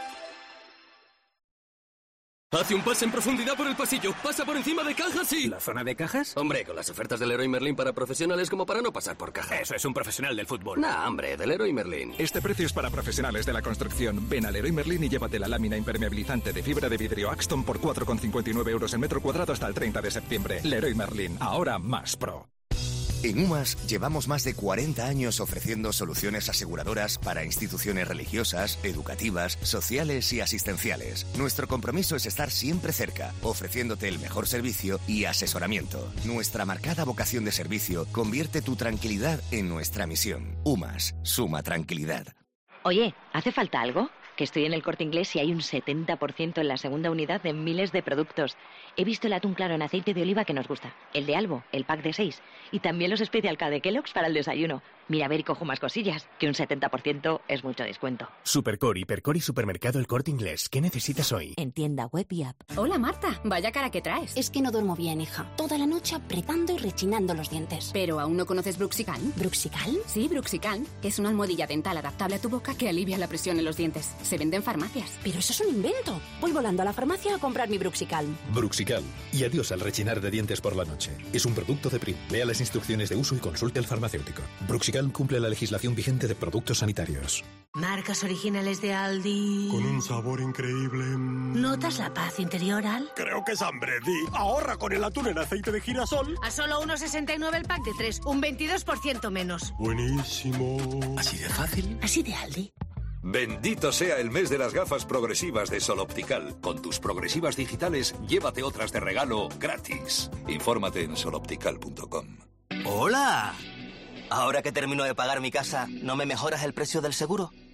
Hace un pase en profundidad por el pasillo. Pasa por encima de cajas y... ¿La zona de cajas? Hombre, con las ofertas del Leroy Merlin para profesionales como para no pasar por caja. Eso es un profesional del fútbol. Nah, hombre, del Leroy Merlin. Este precio es para profesionales de la construcción. Ven a Leroy Merlin y llévate la lámina impermeabilizante de fibra de vidrio Axton por 4,59 € el metro cuadrado hasta el 30 de septiembre. Leroy Merlin, ahora más pro. En UMAS llevamos más de 40 años ofreciendo soluciones aseguradoras para instituciones religiosas, educativas, sociales y asistenciales. Nuestro compromiso es estar siempre cerca, ofreciéndote el mejor servicio y asesoramiento. Nuestra marcada vocación de servicio convierte tu tranquilidad en nuestra misión. UMAS, suma tranquilidad. Oye, ¿hace falta algo? Que estoy en el Corte Inglés y hay un 70% en la segunda unidad de miles de productos. He visto el atún claro en aceite de oliva que nos gusta, el de Albo, el pack de 6, y también los Special K de Kellogg's para el desayuno. Mira, a ver y cojo más cosillas, que un 70% es mucho descuento. Supercore, Hipercor y Supermercado El Corte Inglés. ¿Qué necesitas hoy? En tienda web y app. Hola Marta, vaya cara que traes. Es que no duermo bien, hija. Toda la noche apretando y rechinando los dientes. ¿Pero aún no conoces Bruxican? ¿Bruxican? Sí, Bruxican. Es una almohadilla dental adaptable a tu boca que alivia la presión en los dientes. Se vende en farmacias. Pero eso es un invento. Voy volando a la farmacia a comprar mi Bruxical. Bruxical. Y adiós al rechinar de dientes por la noche. Es un producto de Prim. Lea las instrucciones de uso y consulte al farmacéutico. Bruxical cumple la legislación vigente de productos sanitarios. Marcas originales de Aldi. Con un sabor increíble. ¿Notas la paz interior, Al? Creo que es hambre, Di. Ahorra con el atún en aceite de girasol. A solo 1,69 el pack de 3. Un 22% menos. Buenísimo. ¿Así de fácil? Así de Aldi. Bendito sea el mes de las gafas progresivas de Sol Optical. Con tus progresivas digitales, llévate otras de regalo gratis. Infórmate en soloptical.com. ¡Hola! Ahora que termino de pagar mi casa, ¿no me mejoras el precio del seguro?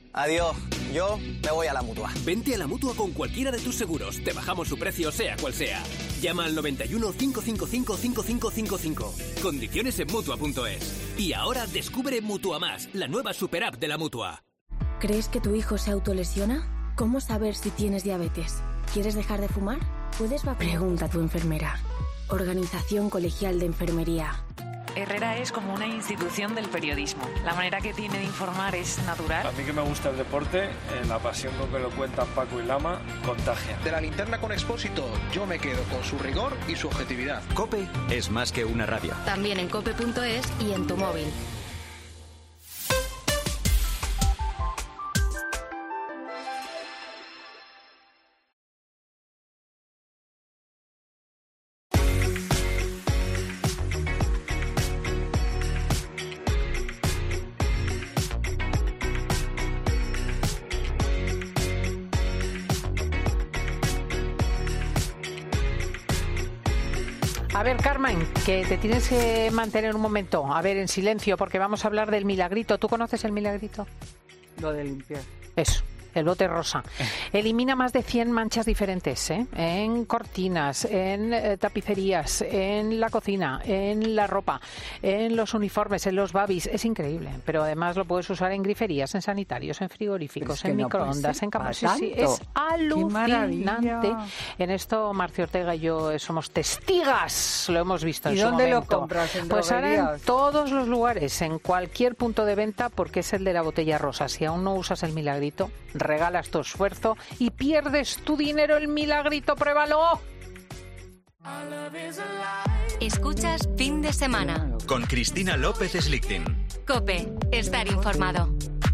Adiós, yo me voy a la Mutua. Vente a la Mutua con cualquiera de tus seguros. Te bajamos su precio, sea cual sea. Llama al 91 555 5555. Condiciones en Mutua.es. Y ahora descubre Mutua Más, la nueva super app de la Mutua. ¿Crees que tu hijo se autolesiona? ¿Cómo saber si tienes diabetes? ¿Quieres dejar de fumar? ¿Puedes vacunar? Pregunta a tu enfermera. Organización Colegial de Enfermería. Herrera es como una institución del periodismo. La manera que tiene de informar es natural. A mí que me gusta el deporte, la pasión con que lo cuentan Paco y Lama, contagia. De la linterna con Expósito, yo me quedo con su rigor y su objetividad. COPE es más que una radio. También en cope.es y en tu móvil. A ver, Carmen, que te tienes que mantener un momento, a ver, en silencio, porque vamos a hablar del milagrito. ¿Tú conoces el milagrito? Lo de limpiar. Eso. El bote rosa. Elimina más de 100 manchas diferentes, en cortinas, en tapicerías, en la cocina, en la ropa, en los uniformes, en los babis. Es increíble. Pero además lo puedes usar en griferías, en sanitarios, en frigoríficos, en microondas, en camas. Sí, es alucinante. En esto Marcio Ortega y yo somos testigas. Lo hemos visto en su momento. ¿Y dónde lo compras? ¿En droguerías? Pues ahora en todos los lugares, en cualquier punto de venta, porque es el de la botella rosa. Si aún no usas el milagrito, regalas tu esfuerzo y pierdes tu dinero. El milagrito, pruébalo. Escuchas Fin de Semana con Cristina López Slichting. COPE, estar informado.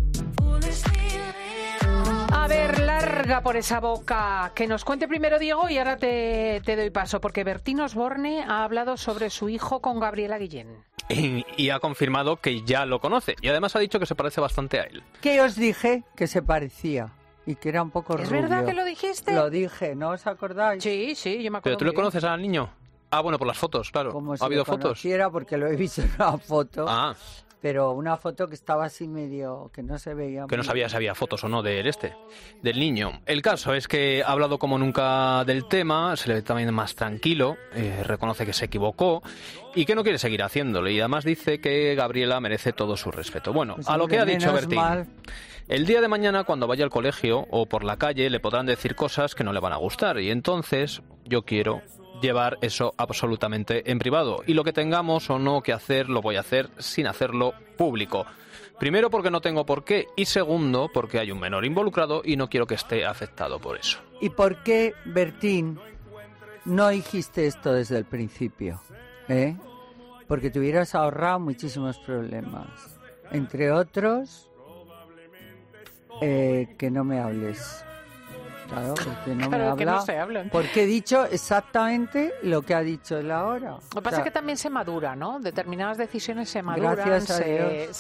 A ver, larga por esa boca. Que nos cuente primero Diego y ahora te doy paso, porque Bertín Osborne ha hablado sobre su hijo con Gabriela Guillén. Y ha confirmado que ya lo conoce. Y además ha dicho que se parece bastante a él. ¿Qué os dije? Que se parecía. Y que era un poco rubio. ¿Es verdad que lo dijiste? Lo dije, ¿no os acordáis? Sí, yo me acuerdo. ¿Pero tú le conoces al niño? Ah, bueno, por las fotos, claro. Como si ¿Ha habido fotos? Porque lo he visto en una foto. Ah. Pero una foto que estaba así medio, que no se veía. Que no sabía si había fotos o no del niño. El caso es que ha hablado como nunca del tema, se le ve también más tranquilo, reconoce que se equivocó y que no quiere seguir haciéndolo. Y además dice que Gabriela merece todo su respeto. Bueno, pues a lo que ha dicho Bertín. El día de mañana, cuando vaya al colegio o por la calle, le podrán decir cosas que no le van a gustar. Y entonces yo quiero llevar eso absolutamente en privado. Y lo que tengamos o no que hacer, lo voy a hacer sin hacerlo público. Primero, porque no tengo por qué. Y segundo, porque hay un menor involucrado y no quiero que esté afectado por eso. ¿Y por qué, Bertín, no dijiste esto desde el principio? Porque te hubieras ahorrado muchísimos problemas. Entre otros, que no me hables. Claro, porque no me habla. No se hablan. Porque he dicho exactamente lo que ha dicho él ahora. Lo que pasa es que también se madura, ¿no? Determinadas decisiones se maduran. Gracias a Dios.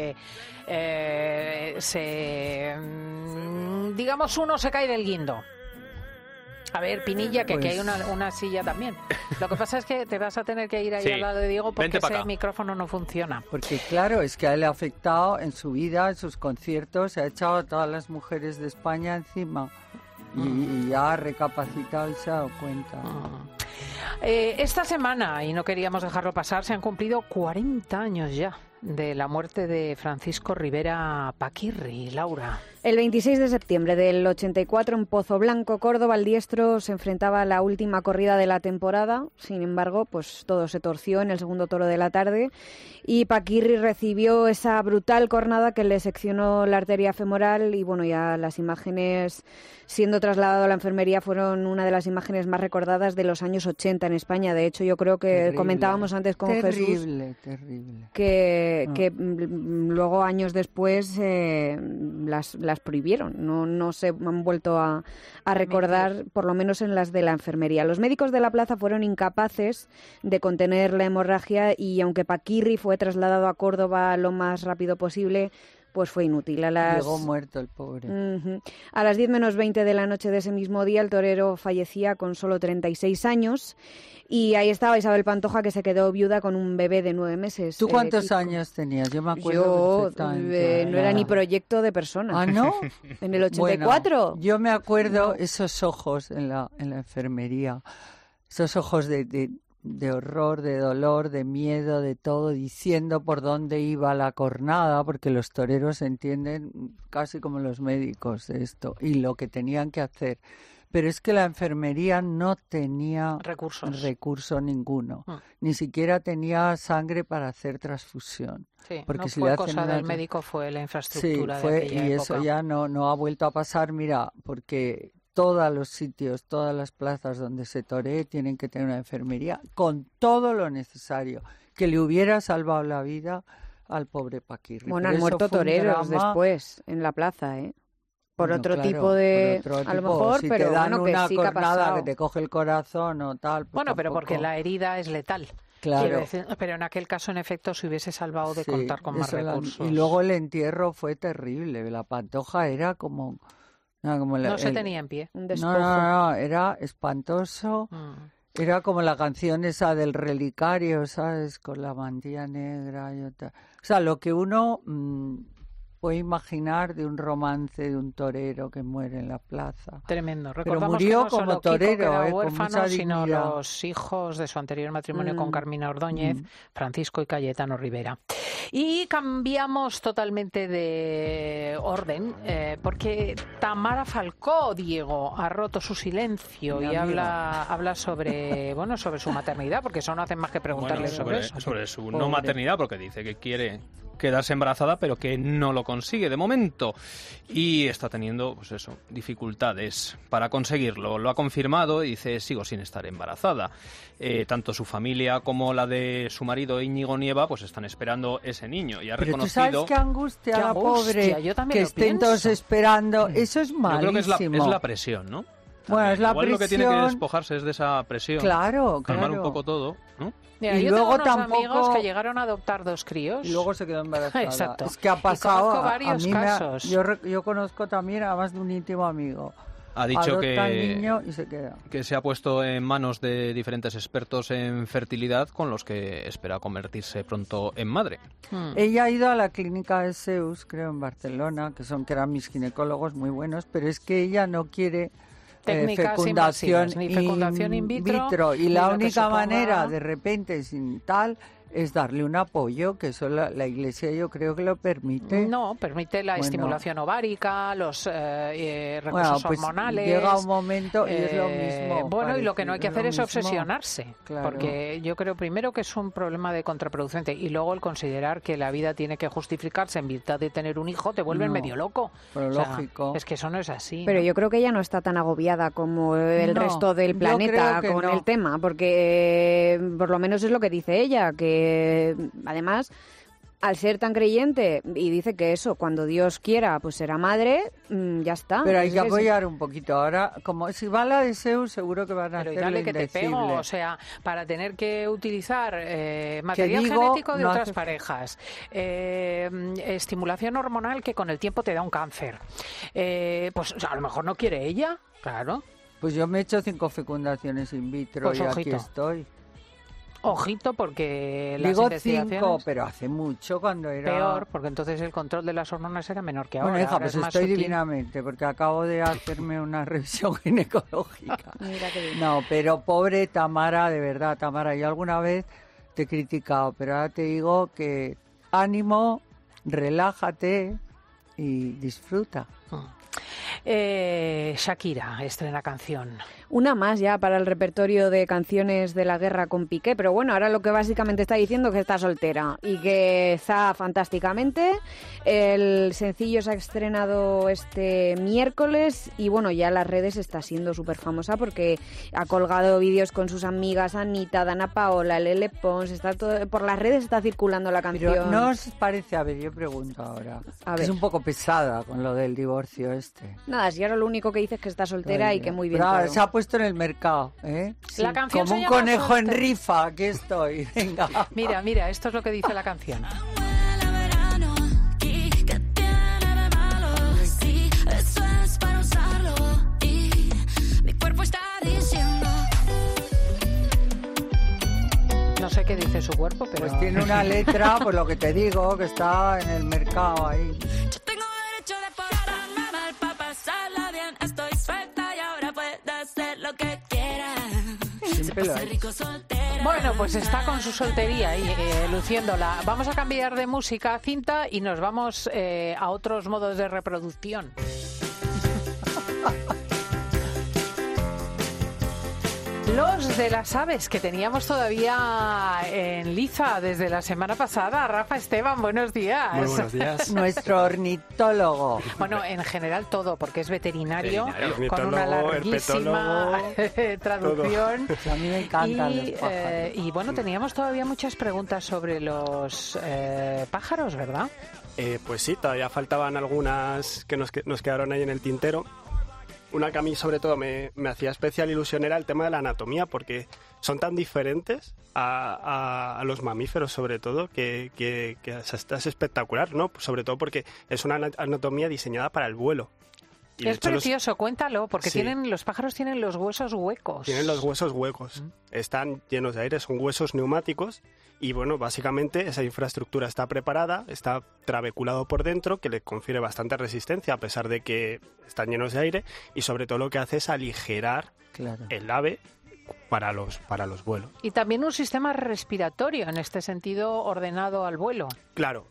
Digamos, uno se cae del guindo. A ver, Pinilla, que pues aquí hay una silla también. Lo que pasa es que te vas a tener que ir ahí al lado de Diego porque ese micrófono no funciona. Porque claro, es que a él le ha afectado en su vida, en sus conciertos, se ha echado a todas las mujeres de España encima. Y ya ha recapacitado y se ha dado cuenta. Esta semana, y no queríamos dejarlo pasar, se han cumplido 40 años ya de la muerte de Francisco Rivera Paquirri. Laura. El 26 de septiembre del 84 en Pozoblanco, Córdoba, el diestro se enfrentaba a la última corrida de la temporada. Sin embargo, pues todo se torció en el segundo toro de la tarde y Paquirri recibió esa brutal cornada que le seccionó la arteria femoral y bueno, ya las imágenes siendo trasladado a la enfermería fueron una de las imágenes más recordadas de los años 80 en España. De hecho, yo creo que comentábamos antes con Jesús que luego años después las prohibieron, no se han vuelto a recordar, por lo menos en las de la enfermería. Los médicos de la plaza fueron incapaces de contener la hemorragia y aunque Paquirri fue trasladado a Córdoba lo más rápido posible, pues fue inútil. Llegó muerto el pobre. A las 10 menos 20 de la noche de ese mismo día, el torero fallecía con solo 36 años. Y ahí estaba Isabel Pantoja, que se quedó viuda con un bebé de 9 meses. ¿Tú cuántos años tenías? Yo me acuerdo perfectamente. No era ni proyecto de persona. ¿Ah, no? En el 84. Bueno, yo me acuerdo esos ojos en la enfermería, esos ojos de horror, de dolor, de miedo, de todo, diciendo por dónde iba la cornada, porque los toreros entienden casi como los médicos de esto, y lo que tenían que hacer. Pero es que la enfermería no tenía recurso ninguno. Ni siquiera tenía sangre para hacer transfusión. Sí, porque no si fue le cosa del médico, fue la infraestructura de aquella época. Eso ya no ha vuelto a pasar, mira, porque todos los sitios, todas las plazas donde se toree tienen que tener una enfermería con todo lo necesario, que le hubiera salvado la vida al pobre Paquirri. Bueno, han muerto toreros después en la plaza, ¿eh? Por otro tipo de... A lo mejor, si pero te dan bueno, una que sí que ha cornada pasado. que te coge el corazón o tal... Pues bueno, pero tampoco. porque la herida es letal. Claro. Pero en aquel caso, en efecto, se hubiese salvado de contar con más recursos. Y luego el entierro fue terrible. La Pantoja era como... No se tenía en pie. Un despojo. No, era espantoso. Era como la canción esa del relicario, ¿sabes? Con la mantilla negra y otra. O sea, lo que uno... puede imaginar de un romance de un torero que muere en la plaza. Tremendo. Pero murió que no como solo torero, Kiko, que era con huérfano, mucha sino dignidad. los hijos de su anterior matrimonio con Carmina Ordóñez, Francisco y Cayetano Rivera. Y cambiamos totalmente de orden, porque Tamara Falcó, Diego, ha roto su silencio y habla sobre su maternidad, porque eso no hacen más que preguntarle sobre eso. Sobre su no maternidad, porque dice que quiere quedarse embarazada, pero que no lo consigue de momento. Y está teniendo, pues eso, dificultades para conseguirlo. Lo ha confirmado y dice, sigo sin estar embarazada. Tanto su familia como la de su marido Íñigo Nieva, pues están esperando ese niño. Y ha pero reconocido... tú sabes qué angustia la pobre, yo que estén todos esperando. Eso es malísimo. Yo creo que es la presión, ¿no? Bueno, es la igual presión. Lo que tiene que despojarse es de esa presión. Claro. Calmar un poco todo, ¿no? Mira, y yo luego tengo unos tampoco... amigos que llegaron a adoptar 2 críos. Y luego se quedó embarazada. Exacto. Es que ha pasado... Y conozco varios casos. Yo conozco también, además de un íntimo amigo. Ha dicho adopta al niño y se queda. Que se ha puesto en manos de diferentes expertos en fertilidad con los que espera convertirse pronto en madre. Ella ha ido a la clínica de Zeus, creo, en Barcelona, que eran mis ginecólogos muy buenos, pero es que ella no quiere... fecundación ni fecundación in vitro, y la única manera de repente sin tal es darle un apoyo, que eso la Iglesia yo creo que lo permite. No, permite la estimulación ovárica, los recursos hormonales. Llega un momento y es lo mismo. Bueno, y lo que no hay que hacer es mismo. obsesionarse, porque yo creo primero que es un problema de contraproducente y luego el considerar que la vida tiene que justificarse en mitad de tener un hijo te vuelve medio loco. Pero lógico. Es que eso no es así. Pero yo creo que ella no está tan agobiada como el resto del planeta con el tema, porque por lo menos es lo que dice ella, que además, al ser tan creyente, y dice que eso, cuando Dios quiera, pues será madre, ya está. Pero hay que apoyar un poquito. Ahora, como si va la de Zeus, seguro que van a hacer lo que te pego, o sea, para tener que utilizar material genético de otras parejas, estimulación hormonal que con el tiempo te da un cáncer, pues o sea, a lo mejor no quiere ella, claro. Pues yo me he hecho 5 fecundaciones in vitro y aquí estoy. Ojito, porque las investigaciones... 5, pero hace mucho cuando era... Peor, porque entonces el control de las hormonas era menor que ahora. Bueno, hija, ahora pues es estoy más divinamente, porque acabo de hacerme una revisión ginecológica. Mira qué bien. No, pero pobre Tamara, de verdad, Tamara, yo alguna vez te he criticado, pero ahora te digo que ánimo, relájate y disfruta. Shakira estrena canción. Una más ya para el repertorio de canciones de la guerra con Piqué, pero bueno, ahora lo que básicamente está diciendo es que está soltera y que está fantásticamente. El sencillo se ha estrenado este miércoles y bueno, ya en las redes está siendo súper famosa porque ha colgado vídeos con sus amigas Anita, Dana Paola, Lele Pons, está todo, por las redes está circulando la canción. Pero ¿no os parece? A ver, yo pregunto ahora, que es un poco pesada con lo del divorcio este. Nada, si ahora lo único que dice es que está soltera y que muy bien. Claro, se ha puesto en el mercado, ¿eh? Sí. La canción como un conejo en rifa, aquí estoy. Venga. Mira, esto es lo que dice la canción. tiene una letra, por lo que te digo, que está en el mercado ahí. Yo tengo derecho de portarme mal para pasarla bien. Estoy suelta y ahora puedo hacer lo que quiera. Siempre lo hay. Bueno, pues está con su soltería ahí, luciéndola. Vamos a cambiar de música a cinta y nos vamos a otros modos de reproducción. Los de las aves que teníamos todavía en liza desde la semana pasada. Rafa Esteban, buenos días. Muy buenos días. Nuestro ornitólogo. Bueno, en general todo, porque es veterinario con una larguísima traducción. A mí me encantan los pájaros. Y bueno, teníamos todavía muchas preguntas sobre los pájaros, ¿verdad? Pues sí, todavía faltaban algunas que nos quedaron ahí en el tintero. Una que a mí sobre todo me hacía especial ilusión era el tema de la anatomía, porque son tan diferentes a los mamíferos sobre todo que es espectacular, ¿no? Sobre todo porque es una anatomía diseñada para el vuelo. Y es precioso, cuéntalo, porque sí. Los pájaros tienen los huesos huecos. Tienen los huesos huecos, están llenos de aire, son huesos neumáticos y bueno, básicamente esa infraestructura está preparada, está trabeculado por dentro, que le confiere bastante resistencia a pesar de que están llenos de aire y sobre todo lo que hace es aligerar el ave para los vuelos. Y también un sistema respiratorio, en este sentido, ordenado al vuelo. Claro,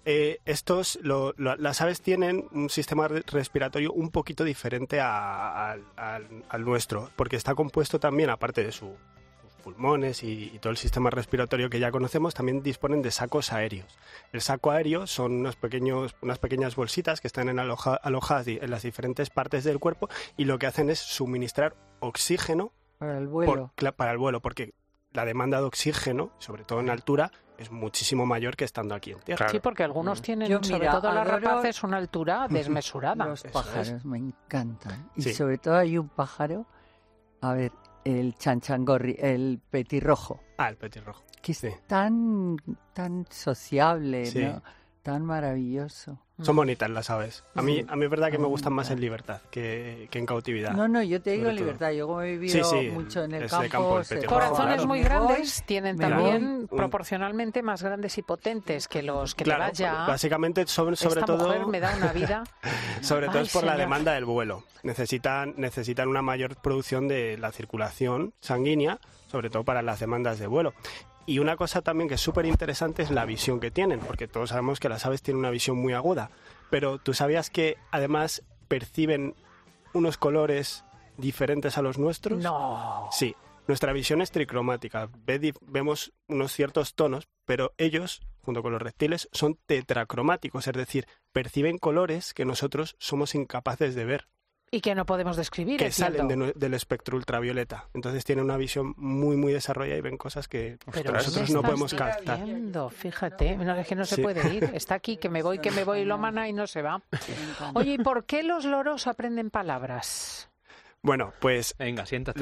las aves tienen un sistema respiratorio un poquito diferente al nuestro, porque está compuesto también, aparte de sus pulmones y todo el sistema respiratorio que ya conocemos, también disponen de sacos aéreos. El saco aéreo son unas pequeñas bolsitas que están alojadas en las diferentes partes del cuerpo y lo que hacen es suministrar oxígeno para el vuelo. Para el vuelo, porque la demanda de oxígeno, sobre todo en altura, es muchísimo mayor que estando aquí en tierra. Claro. Sí, porque algunos tienen, sobre todo las rapaces, una altura desmesurada. Los pájaros me encantan. Y sobre todo hay un pájaro, a ver, el chanchangorri, el petirrojo. Ah, el petirrojo. Que es tan sociable, ¿no? Tan maravilloso. Son bonitas las aves. A mí es verdad que me gustan más en libertad que en cautividad. No, yo te digo en libertad. Yo como he vivido mucho en el campo... Corazones muy grandes tienen también proporcionalmente más grandes y potentes que los que le ya... Básicamente sobre esta todo... mujer me da una vida... sobre todo es por la demanda del vuelo. Necesitan una mayor producción de la circulación sanguínea, sobre todo para las demandas de vuelo. Y una cosa también que es súper interesante es la visión que tienen, porque todos sabemos que las aves tienen una visión muy aguda, pero ¿tú sabías que además perciben unos colores diferentes a los nuestros? No. Sí, nuestra visión es tricromática, vemos unos ciertos tonos, pero ellos, junto con los reptiles, son tetracromáticos, es decir, perciben colores que nosotros somos incapaces de ver. Y que no podemos describir. Que salen del espectro ultravioleta. Entonces tienen una visión muy, muy desarrollada y ven cosas que nosotros no podemos captar. Fíjate, es que no se puede ir. Está aquí, que me voy, lómana y no se va. Oye, ¿y por qué los loros aprenden palabras? Bueno, pues... Venga, siéntate.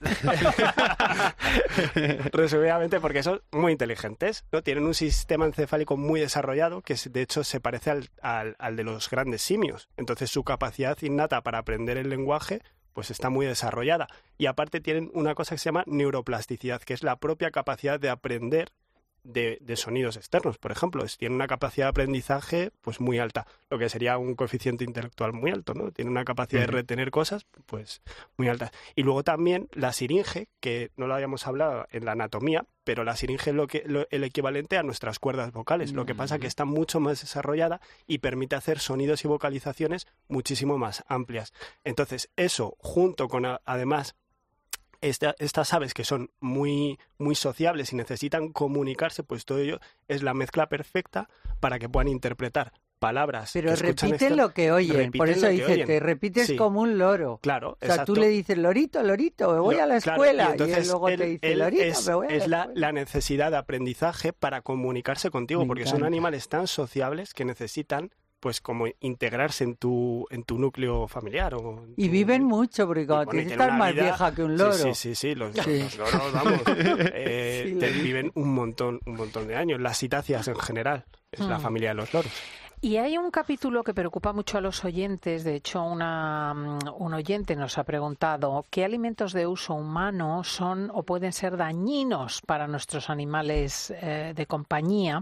Resumidamente porque son muy inteligentes, ¿no? Tienen un sistema encefálico muy desarrollado que de hecho se parece al de los grandes simios. Entonces su capacidad innata para aprender el lenguaje pues está muy desarrollada. Y aparte tienen una cosa que se llama neuroplasticidad, que es la propia capacidad de aprender de sonidos externos, por ejemplo. Tiene una capacidad de aprendizaje pues muy alta, lo que sería un coeficiente intelectual muy alto, ¿no? Tiene una capacidad de retener cosas pues muy alta. Y luego también la siringe, que no lo habíamos hablado en la anatomía, pero la siringe es el equivalente a nuestras cuerdas vocales. Lo que pasa es que está mucho más desarrollada y permite hacer sonidos y vocalizaciones muchísimo más amplias. Entonces, eso, junto con además estas aves que son muy, muy sociables y necesitan comunicarse, pues todo ello es la mezcla perfecta para que puedan interpretar palabras. Pero repiten lo que oyen, por eso dice, te repites como un loro. Claro, o sea, exacto. Tú le dices, lorito, me voy a la escuela, y él luego te dice, lorito, me voy a la escuela. La necesidad de aprendizaje para comunicarse contigo, porque son animales tan sociables que necesitan pues como integrarse en tu núcleo familiar. Y viven mucho, porque cuando tienes que estar más vieja que un loro. Sí, los loros, vamos, viven un montón de años. Las citáceas en general, es la familia de los loros. Y hay un capítulo que preocupa mucho a los oyentes. De hecho, un oyente nos ha preguntado qué alimentos de uso humano son o pueden ser dañinos para nuestros animales de compañía.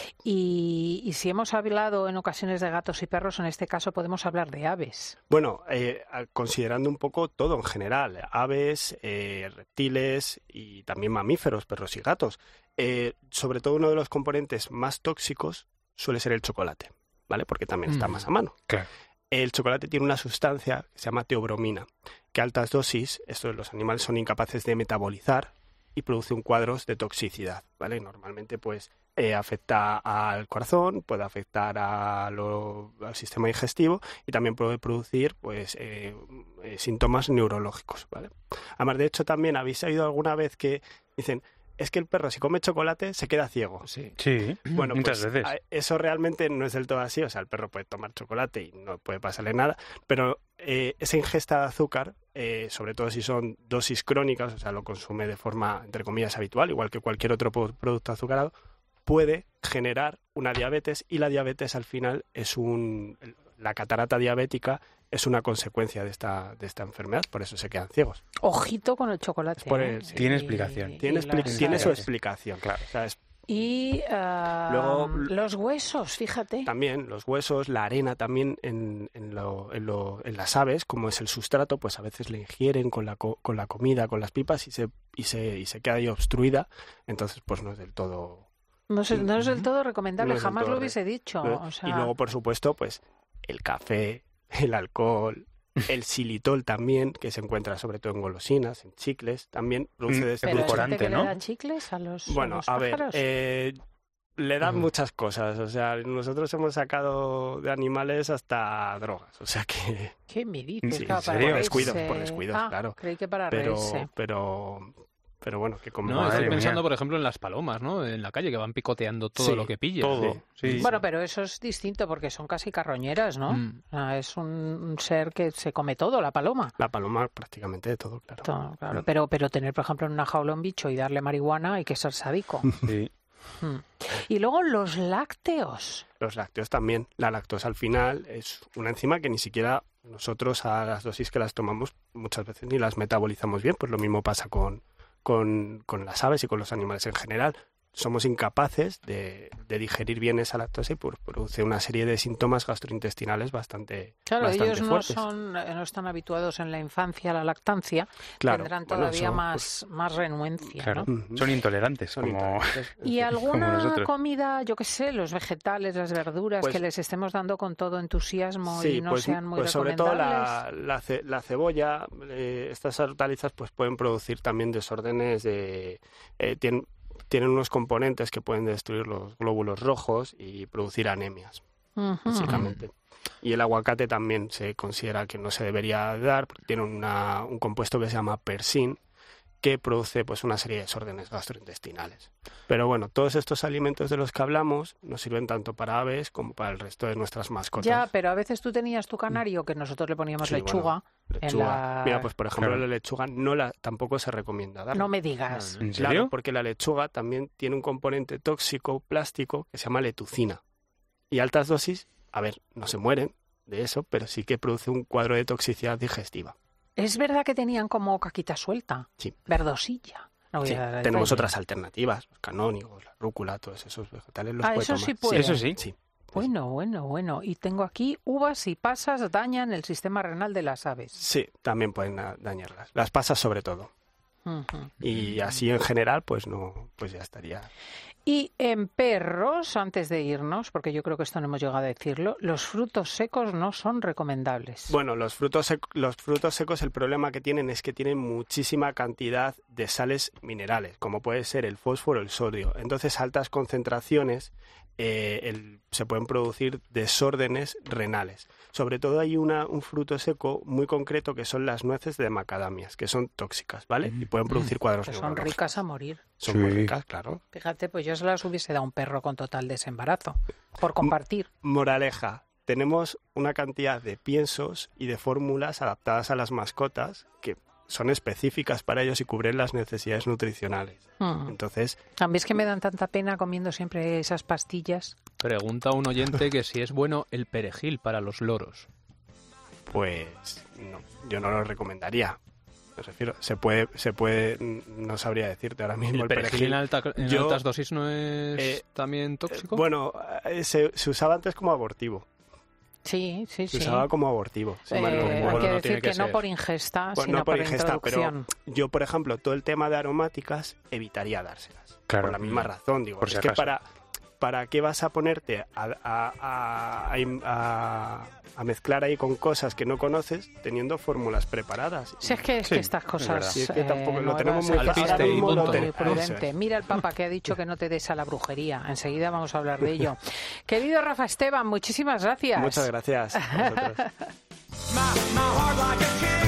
Y si hemos hablado en ocasiones de gatos y perros, en este caso podemos hablar de aves. Bueno, considerando un poco todo en general, aves, reptiles y también mamíferos, perros y gatos. Sobre todo uno de los componentes más tóxicos suele ser el chocolate, ¿vale? Porque también está más a mano. Claro. El chocolate tiene una sustancia que se llama teobromina, que a altas dosis los animales son incapaces de metabolizar y produce un cuadro de toxicidad, ¿vale? Normalmente pues afecta al corazón, puede afectar al sistema digestivo y también puede producir pues síntomas neurológicos, ¿vale? Además, de hecho, también habéis oído alguna vez que dicen: es que el perro, si come chocolate, se queda ciego. Sí, bueno, muchas pues, veces. Eso realmente no es del todo así. O sea, el perro puede tomar chocolate y no puede pasarle nada, pero esa ingesta de azúcar, sobre todo si son dosis crónicas, o sea, lo consume de forma, entre comillas, habitual, igual que cualquier otro producto azucarado, puede generar una diabetes, y la diabetes al final es la catarata diabética es una consecuencia de esta enfermedad, por eso se quedan ciegos. Ojito con el chocolate. Tiene explicación. Tiene su explicación, claro. O sea, y luego, los huesos, fíjate. También los huesos, la arena también en las aves, como es el sustrato, pues a veces le ingieren con la comida, con las pipas, y se queda ahí obstruida. Entonces, pues no es del todo... No es del todo recomendable, jamás lo hubiese dicho. ¿No? O sea... Y luego, por supuesto, pues el café, el alcohol, el xilitol también, que se encuentra sobre todo en golosinas, en chicles, también produce edulcorante, ¿no? ¿Le da chicles a los pájaros? Le dan muchas cosas. O sea, nosotros hemos sacado de animales hasta drogas. O sea que... ¿Qué me dices? Sí, claro, por descuido, claro. Creí que para reírse. Pero bueno, que como... No, estoy pensando, por ejemplo, en las palomas, ¿no? En la calle, que van picoteando todo lo que pillan. Todo. Sí. Bueno, pero eso es distinto porque son casi carroñeras, ¿no? Es un ser que se come todo, la paloma. La paloma prácticamente de todo, claro. Todo, claro. Pero tener, por ejemplo, en una jaula un bicho y darle marihuana, hay que ser sádico. Sí. Y luego los lácteos. Los lácteos también. La lactosa al final es una enzima que ni siquiera nosotros, a las dosis que las tomamos, muchas veces ni las metabolizamos bien. Pues lo mismo pasa con las aves y con los animales en general. Somos incapaces de digerir bien esa lactosa y produce una serie de síntomas gastrointestinales bastante ellos fuertes. No están habituados en la infancia a la lactancia, tendrán todavía más renuencia. Claro, ¿no? Son intolerantes. ¿Y alguna comida, yo qué sé, los vegetales, las verduras, que les estemos dando con todo entusiasmo y no sean muy sobre recomendables? Todo la cebolla, estas hortalizas pues pueden producir también desórdenes tienen unos componentes que pueden destruir los glóbulos rojos y producir anemias, básicamente. Y el aguacate también se considera que no se debería dar, porque tiene un compuesto que se llama persin, que produce pues una serie de desórdenes gastrointestinales. Pero bueno, todos estos alimentos de los que hablamos nos sirven tanto para aves como para el resto de nuestras mascotas. Ya, pero a veces tú tenías tu canario, que nosotros le poníamos lechuga. Mira, pues por ejemplo la lechuga tampoco se recomienda darla. No me digas. ¿En serio? Claro, porque la lechuga también tiene un componente tóxico plástico que se llama letucina. Y altas dosis, no se mueren de eso, pero sí que produce un cuadro de toxicidad digestiva. ¿Es verdad que tenían como caquita suelta? Sí. Verdosilla. Tenemos otras alternativas, los canónigos, la rúcula, todos esos vegetales los puede eso tomar. Sí puede. Eso sí. Bueno. Y tengo aquí uvas y pasas dañan el sistema renal de las aves. Sí, también pueden dañarlas. Las pasas sobre todo. Y así en general, pues ya estaría. Y en perros, antes de irnos, porque yo creo que esto no hemos llegado a decirlo, los frutos secos no son recomendables. Bueno, los frutos secos, el problema que tienen es que tienen muchísima cantidad de sales minerales, como puede ser el fósforo o el sodio. Entonces, a altas concentraciones se pueden producir desórdenes renales. Sobre todo hay un fruto seco muy concreto que son las nueces de macadamias, que son tóxicas, ¿vale? Y pueden producir cuadros neurológicos. Son ricas a morir. Son muy ricas, claro. Fíjate, pues yo se las hubiese dado a un perro con total desembarazo, por compartir. Moraleja, tenemos una cantidad de piensos y de fórmulas adaptadas a las mascotas que son específicas para ellos y cubren las necesidades nutricionales. Entonces, a mí es que me dan tanta pena comiendo siempre esas pastillas. Pregunta un oyente que si es bueno el perejil para los loros. Pues no, yo no lo recomendaría. Me refiero, se puede, no sabría decirte ahora mismo. ¿El perejil en altas dosis no es también tóxico? Bueno, se usaba antes como abortivo. Sí. Se usaba como abortivo. Hay que decir que no por ingesta, sino no por ingesta, introducción. Pero yo, por ejemplo, todo el tema de aromáticas evitaría dárselas. Claro, por la misma razón, digo. Es que ¿para qué vas a ponerte a mezclar ahí con cosas que no conoces teniendo fórmulas preparadas? Si es que estas cosas es que tampoco lo tenemos muy prudente. Mira el Papa que ha dicho que no te des a la brujería. Enseguida vamos a hablar de ello. Querido Rafa Esteban, muchísimas gracias. Muchas gracias a vosotros.